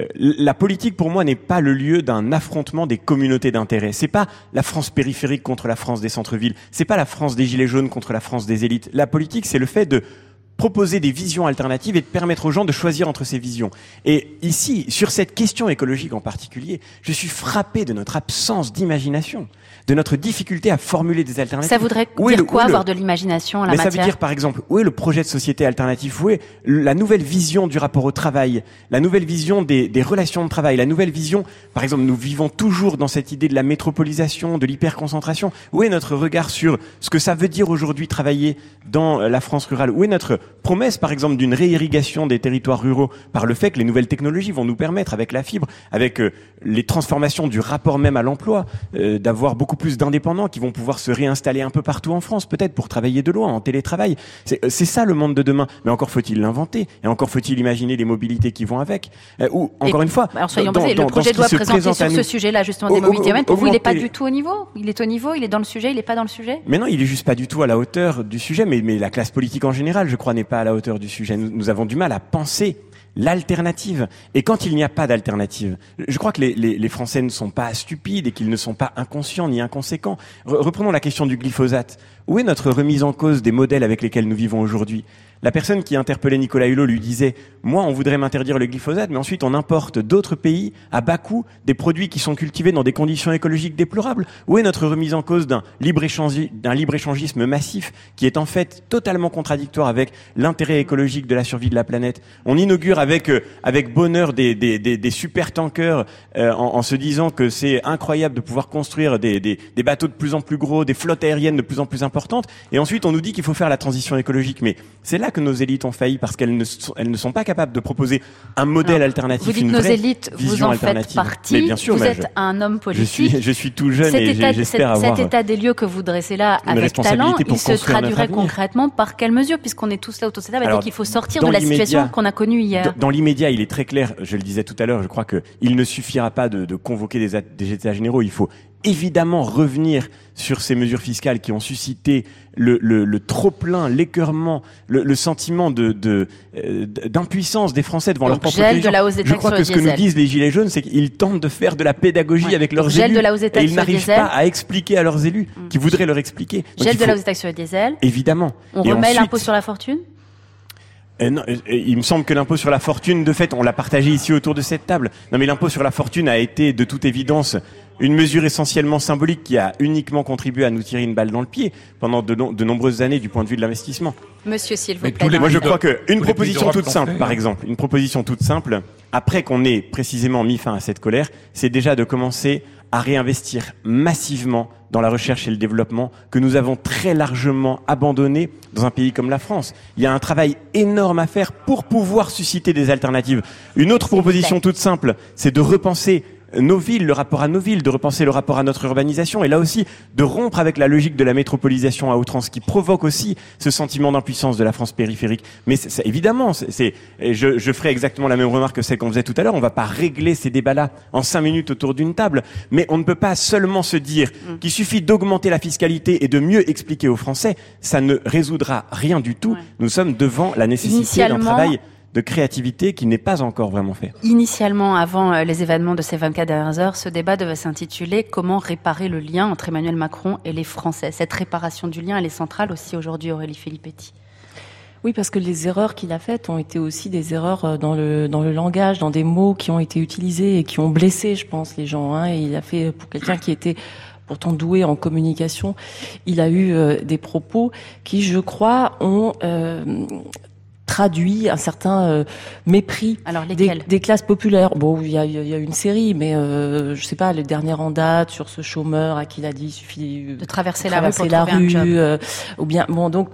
la politique, pour moi, n'est pas le lieu d'un affrontement des communautés d'intérêt. C'est pas la France périphérique contre la France des centres-villes. C'est pas la France des gilets jaunes contre la France des élites. La politique, c'est le fait de proposer des visions alternatives et de permettre aux gens de choisir entre ces visions. Et ici, sur cette question écologique en particulier, je suis frappé de notre absence d'imagination, de notre difficulté à formuler des alternatives. Ça voudrait dire quoi, avoir de l'imagination en la matière ? Ça veut dire, par exemple, où est le projet de société alternatif ? Où est la nouvelle vision du rapport au travail ? La nouvelle vision des relations de travail ? La nouvelle vision, par exemple, nous vivons toujours dans cette idée de la métropolisation, de l'hyperconcentration. Où est notre regard sur ce que ça veut dire aujourd'hui travailler dans la France rurale ? Où est notre promesse, par exemple, d'une réirrigation des territoires ruraux par le fait que les nouvelles technologies vont nous permettre, avec la fibre, avec les transformations du rapport même à l'emploi, d'avoir beaucoup plus d'indépendants qui vont pouvoir se réinstaller un peu partout en France, peut-être pour travailler de loin, en télétravail. C'est ça le monde de demain. Mais encore faut-il l'inventer, et encore faut-il imaginer les mobilités qui vont avec. Encore une fois, alors soyons basés, le projet de loi présenté sur ce sujet-là, justement, des mobilités humaines, pour vous, il n'est pas du tout au niveau ? Il est au niveau, il est dans le sujet, il n'est pas dans le sujet ? Mais non, il est juste pas du tout à la hauteur du sujet, mais la classe politique en général, je crois, n'est pas à la hauteur du sujet. Nous avons du mal à penser l'alternative. Et quand il n'y a pas d'alternative, je crois que les Français ne sont pas stupides et qu'ils ne sont pas inconscients ni inconséquents. Reprenons la question du glyphosate. Où est notre remise en cause des modèles avec lesquels nous vivons aujourd'hui ? La personne qui interpellait Nicolas Hulot lui disait « Moi, on voudrait m'interdire le glyphosate, mais ensuite on importe d'autres pays, à bas coût, des produits qui sont cultivés dans des conditions écologiques déplorables. Où est notre remise en cause d'un libre-échangisme massif qui est en fait totalement contradictoire avec l'intérêt écologique de la survie de la planète ? On inaugure avec bonheur des super-tankers en se disant que c'est incroyable de pouvoir construire des bateaux de plus en plus gros, des flottes aériennes de plus en plus importantes, et ensuite on nous dit qu'il faut faire la transition écologique. Mais c'est là que nos élites ont failli, parce qu'elles ne sont pas capables de proposer un modèle alternatif, vous dites une nos vraie élites, vision vous en alternative. Faites partie, mais bien sûr, vous êtes un homme politique. Je suis tout jeune et j'espère avoir cet état des lieux que vous dressez là avec talent, il se traduirait concrètement par quelle mesure, puisqu'on est tous là autour de cette table, à dire qu'il faut sortir de la situation qu'on a connue hier. Dans l'immédiat, il est très clair, je le disais tout à l'heure, je crois qu'il ne suffira pas de convoquer des états généraux, il faut évidemment revenir sur ces mesures fiscales qui ont suscité le trop-plein, l'écœurement, le sentiment d'impuissance des Français devant leur propre dirigeants. Je crois que ce que nous disent les Gilets jaunes, c'est qu'ils tentent de faire de la pédagogie avec leurs élus, et ils n'arrivent pas à expliquer à leurs élus qui voudraient leur expliquer. Gel de la hausse des taxes sur le diesel. Évidemment. On remet l'impôt sur la fortune. Non, il me semble que l'impôt sur la fortune, de fait, on l'a partagé ici autour de cette table. Non, mais l'impôt sur la fortune a été, de toute évidence, une mesure essentiellement symbolique qui a uniquement contribué à nous tirer une balle dans le pied pendant de nombreuses années du point de vue de l'investissement. Monsieur, s'il vous plaît. Moi, je crois qu'une proposition toute simple, par exemple, une proposition toute simple, après qu'on ait précisément mis fin à cette colère, c'est déjà de commencer à réinvestir massivement dans la recherche et le développement que nous avons très largement abandonné dans un pays comme la France. Il y a un travail énorme à faire pour pouvoir susciter des alternatives. Une autre proposition toute simple, c'est de repenser nos villes, le rapport à nos villes, de repenser le rapport à notre urbanisation, et là aussi de rompre avec la logique de la métropolisation à outrance qui provoque aussi ce sentiment d'impuissance de la France périphérique. Mais évidemment, je ferai exactement la même remarque que celle qu'on faisait tout à l'heure. On ne va pas régler ces débats-là en 5 minutes autour d'une table, mais on ne peut pas seulement se dire qu'il suffit d'augmenter la fiscalité et de mieux expliquer aux Français. Ça ne résoudra rien du tout. Nous sommes devant la nécessité d'un travail de créativité qui n'est pas encore vraiment fait. Initialement, avant les événements de ces 24 dernières heures, ce débat devait s'intituler « Comment réparer le lien entre Emmanuel Macron et les Français ?» Cette réparation du lien, elle est centrale aussi aujourd'hui, Aurélie Filippetti. Oui, parce que les erreurs qu'il a faites ont été aussi des erreurs dans le langage, dans des mots qui ont été utilisés et qui ont blessé, je pense, les gens. Et il a fait, pour quelqu'un qui était pourtant doué en communication, il a eu des propos qui, je crois, ont traduit un certain mépris des classes populaires. Bon, il y a une série, mais je sais pas, le dernier en date sur ce chômeur à qui il a dit il suffit de traverser la rue pour la trouver un job. Ou bien bon, donc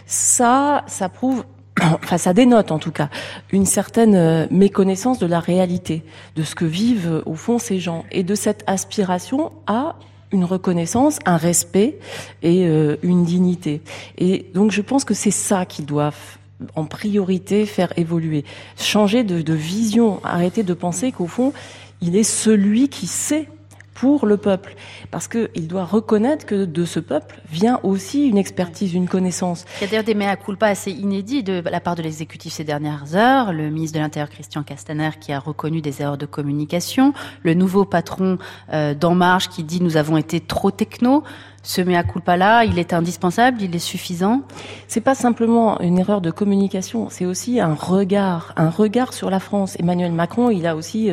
ça prouve. Enfin, ça dénote en tout cas une certaine méconnaissance de la réalité, de ce que vivent au fond ces gens, et de cette aspiration à une reconnaissance, un respect et une dignité. Et donc je pense que c'est ça qu'ils doivent en priorité faire évoluer, changer de vision, arrêter de penser qu'au fond il est celui qui sait pour le peuple, parce que il doit reconnaître que de ce peuple vient aussi une expertise, une connaissance. Il y a d'ailleurs des mea culpa assez inédits de la part de l'exécutif ces dernières heures. Le ministre de l'Intérieur Christian Castaner qui a reconnu des erreurs de communication, le nouveau patron d'En Marche qui dit nous avons été trop techno. Ce mea culpa-là, il est indispensable, il est suffisant. C'est pas simplement une erreur de communication, c'est aussi un regard sur la France. Emmanuel Macron, il a aussi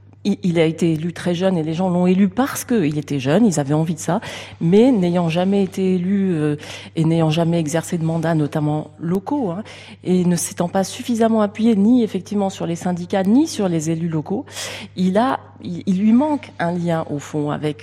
il a été élu très jeune et les gens l'ont élu parce qu'il était jeune, ils avaient envie de ça, mais n'ayant jamais été élu et n'ayant jamais exercé de mandat, notamment locaux, et ne s'étant pas suffisamment appuyé ni effectivement sur les syndicats ni sur les élus locaux, il lui manque un lien au fond avec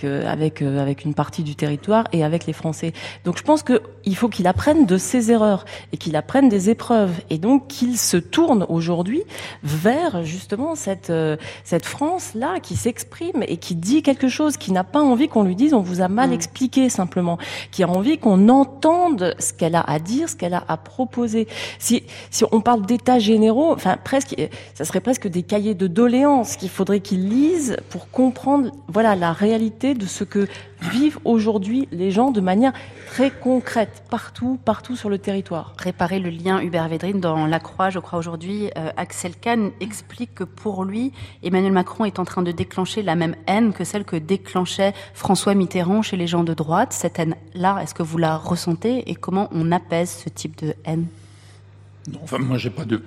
une partie du territoire et avec les Français. Donc je pense que il faut qu'il apprenne de ses erreurs et qu'il apprenne des épreuves, et donc qu'il se tourne aujourd'hui vers justement cette France-là qui s'exprime et qui dit quelque chose, qui n'a pas envie qu'on lui dise on vous a mal expliqué simplement, qui a envie qu'on entende ce qu'elle a à dire, ce qu'elle a à proposer. Si on parle d'états généraux, enfin ça serait presque des cahiers de doléances qu'il faudrait qu'ils lisent pour comprendre la réalité de ce que vivent aujourd'hui les gens de manière très concrète, partout sur le territoire. Réparer le lien Hubert Védrine dans La Croix, je crois aujourd'hui, Axel Kahn explique que pour lui, Emmanuel Macron est en train de déclencher la même haine que celle que déclenchait François Mitterrand chez les gens de droite. Cette haine-là, est-ce que vous la ressentez et comment on apaise ce type de haine? Non, enfin, moi, j'ai pas de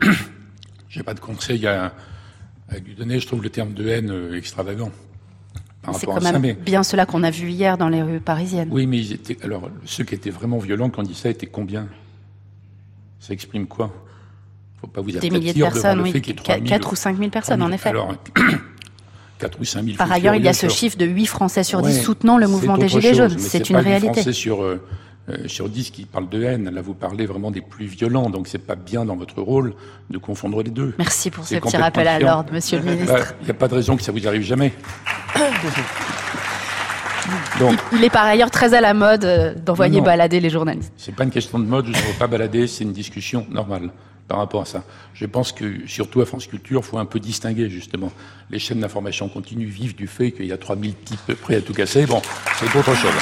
conseil à lui donner. Je trouve le terme de haine extravagant. C'est quand même bien cela qu'on a vu hier dans les rues parisiennes. Oui, mais ceux qui étaient vraiment violents quand on dit ça étaient combien? Ça exprime quoi? Faut pas vous des milliers de personnes, oui. 4 ou 5 000 personnes, en effet. Alors, 4 ou 5 000. Par ailleurs, il y a ce chiffre de 8 Français sur 10 soutenant le mouvement des Gilets jaunes. C'est une réalité. Français sur 10 qui parlent de haine. Là, vous parlez vraiment des plus violents. Donc, c'est pas bien dans votre rôle de confondre les deux. Merci pour ce petit rappel à l'ordre, monsieur le ministre. Il n'y a pas de raison que ça vous arrive jamais. Donc, il est par ailleurs très à la mode d'envoyer balader les journalistes. C'est pas une question de mode, je ne veux pas balader, c'est une discussion normale par rapport à ça. Je pense que, surtout à France Culture, il faut un peu distinguer, justement. Les chaînes d'information continue vivent du fait qu'il y a 3000 types prêts à tout casser. Bon, c'est autre chose.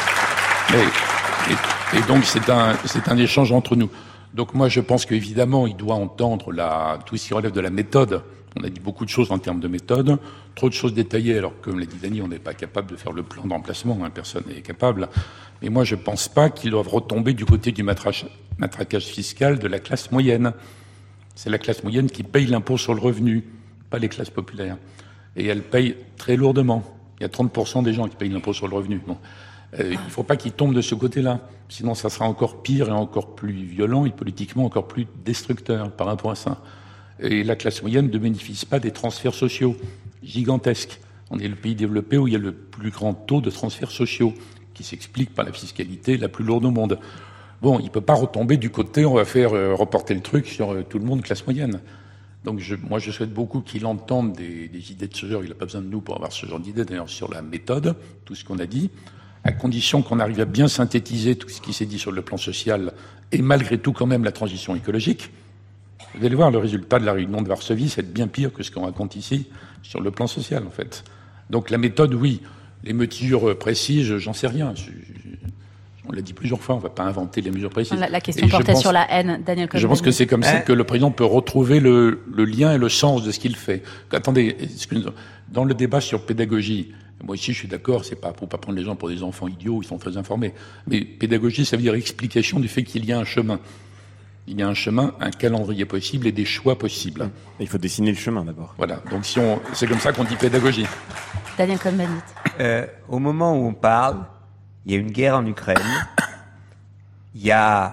Et donc, c'est un échange entre nous. Donc, moi, je pense qu'évidemment, il doit entendre tout ce qui relève de la méthode. On a dit beaucoup de choses en termes de méthode, trop de choses détaillées, alors que, comme l'a dit Dany, on n'est pas capable de faire le plan d'emplacement, personne n'est capable. Mais moi, je ne pense pas qu'ils doivent retomber du côté du matraquage fiscal de la classe moyenne. C'est la classe moyenne qui paye l'impôt sur le revenu, pas les classes populaires. Et elle paye très lourdement. Il y a 30% des gens qui payent l'impôt sur le revenu. Bon. Il ne faut pas qu'ils tombent de ce côté-là. Sinon, ça sera encore pire et encore plus violent et politiquement encore plus destructeur par rapport à ça. Et la classe moyenne ne bénéficie pas des transferts sociaux gigantesques. On est le pays développé où il y a le plus grand taux de transferts sociaux, qui s'explique par la fiscalité la plus lourde au monde. Bon, il ne peut pas retomber du côté, on va faire reporter le truc sur tout le monde, classe moyenne. Donc moi, je souhaite beaucoup qu'il entende des idées de ce genre. Il n'a pas besoin de nous pour avoir ce genre d'idées, d'ailleurs, sur la méthode, tout ce qu'on a dit, à condition qu'on arrive à bien synthétiser tout ce qui s'est dit sur le plan social et malgré tout quand même la transition écologique. Vous allez voir, le résultat de la réunion de Varsovie, c'est bien pire que ce qu'on raconte ici sur le plan social, en fait. Donc la méthode, oui. Les mesures précises, j'en sais rien. On l'a dit plusieurs fois, on ne va pas inventer les mesures précises. La question portait sur la haine, Daniel Cohn-Bendit. Je pense que c'est comme ça que le président peut retrouver le lien et le sens de ce qu'il fait. Attendez, dans le débat sur pédagogie, moi ici je suis d'accord, c'est pas pour pas prendre les gens pour des enfants idiots, ils sont très informés. Mais pédagogie, ça veut dire explication du fait qu'il y a un chemin. Il y a un chemin, un calendrier possible et des choix possibles. Il faut dessiner le chemin d'abord. Voilà, donc c'est comme ça qu'on dit pédagogie. Daniel Cohn-Bendit. Au moment où on parle, il y a une guerre en Ukraine, il y a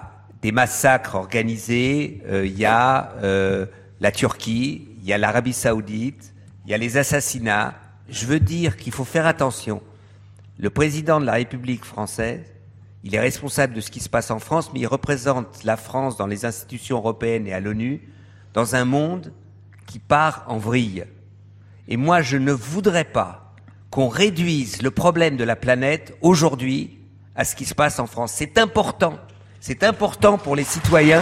des massacres organisés, il y a la Turquie, il y a l'Arabie Saoudite, il y a les assassinats. Je veux dire qu'il faut faire attention. Le président de la République française, il est responsable de ce qui se passe en France, mais il représente la France dans les institutions européennes et à l'ONU, dans un monde qui part en vrille. Et moi, je ne voudrais pas qu'on réduise le problème de la planète aujourd'hui à ce qui se passe en France. C'est important. C'est important pour les citoyens.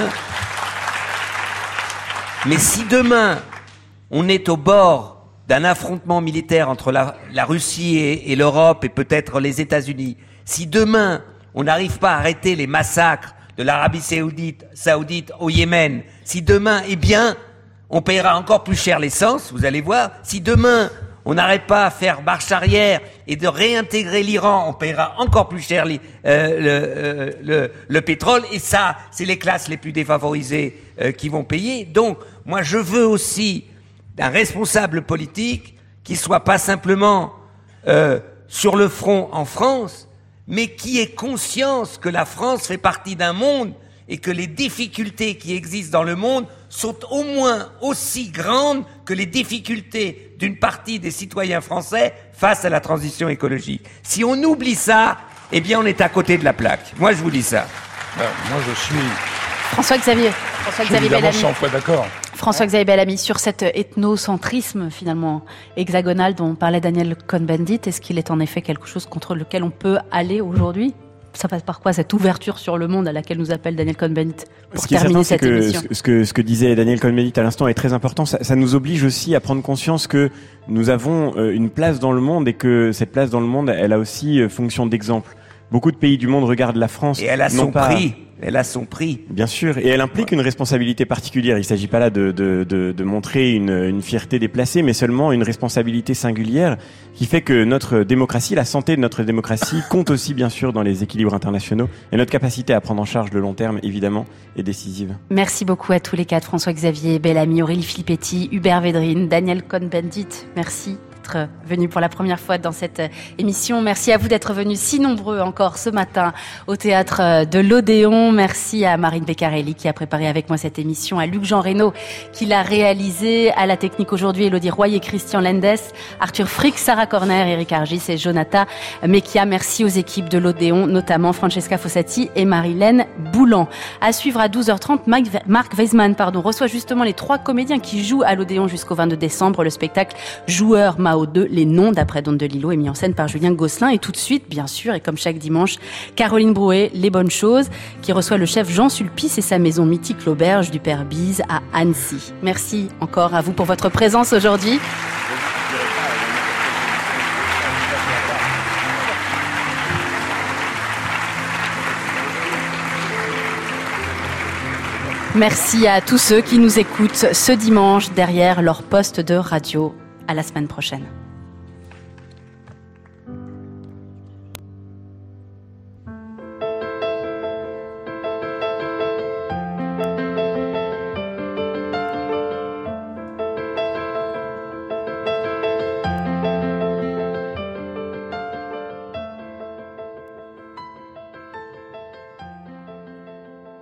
Mais si demain, on est au bord d'un affrontement militaire entre la Russie et l'Europe et peut-être les États-Unis, si demain, on n'arrive pas à arrêter les massacres de l'Arabie Saoudite au Yémen, si demain, eh bien, on paiera encore plus cher l'essence, vous allez voir. Si demain, on n'arrête pas à faire marche arrière et de réintégrer l'Iran, on paiera encore plus cher le pétrole. Et ça, c'est les classes les plus défavorisées qui vont payer. Donc, moi, je veux aussi un responsable politique qui soit pas simplement sur le front en France, mais qui ait conscience que la France fait partie d'un monde et que les difficultés qui existent dans le monde sont au moins aussi grandes que les difficultés d'une partie des citoyens français face à la transition écologique. Si on oublie ça, eh bien on est à côté de la plaque. Moi je vous dis ça. Moi je suis... François-Xavier Bellamy. 100 fois d'accord. François-Xavier Bellamy, sur cet ethnocentrisme finalement hexagonal dont parlait Daniel Cohn-Bendit, est-ce qu'il est en effet quelque chose contre lequel on peut aller aujourd'hui ? Ça passe par quoi, cette ouverture sur le monde à laquelle nous appelle Daniel Cohn-Bendit pour terminer cette émission ? Ce que disait Daniel Cohn-Bendit à l'instant est très important. Ça nous oblige aussi à prendre conscience que nous avons une place dans le monde et que cette place dans le monde, elle a aussi fonction d'exemple. Beaucoup de pays du monde regardent la France. Et elle a son prix. Elle a son prix. Bien sûr. Et elle implique une responsabilité particulière. Il ne s'agit pas là de montrer une fierté déplacée, mais seulement une responsabilité singulière qui fait que notre démocratie, la santé de notre démocratie compte aussi bien sûr dans les équilibres internationaux. Et notre capacité à prendre en charge le long terme, évidemment, est décisive. Merci beaucoup à tous les quatre. François-Xavier Bellamy, Aurélie Filippetti, Hubert Védrine, Daniel Cohn-Bendit. Merci d'être venu pour la première fois dans cette émission. Merci à vous d'être venus si nombreux encore ce matin au théâtre de l'Odéon. Merci à Marine Beccarelli qui a préparé avec moi cette émission, à Luc-Jean Reynaud qui l'a réalisée, à la technique aujourd'hui Élodie Roy et Christian Lendes, Arthur Frick, Sarah Corner, Eric Argis et Jonathan Mecchia. Merci aux équipes de l'Odéon, notamment Francesca Fossati et Marilène Boulan. À suivre à 12h30, Marc Weisman reçoit justement les 3 comédiens qui jouent à l'Odéon jusqu'au 22 décembre, le spectacle Joueur Mao 2, Les Noms, d'après Don DeLillo, et mis en scène par Julien Gosselin. Et tout de suite, bien sûr, et comme chaque dimanche, Caroline Brouet, Les Bonnes Choses, qui reçoit le chef Jean Sulpice et sa maison mythique, l'Auberge du Père Bise à Annecy. Merci encore à vous pour votre présence aujourd'hui. Merci à tous ceux qui nous écoutent ce dimanche derrière leur poste de radio. À la semaine prochaine.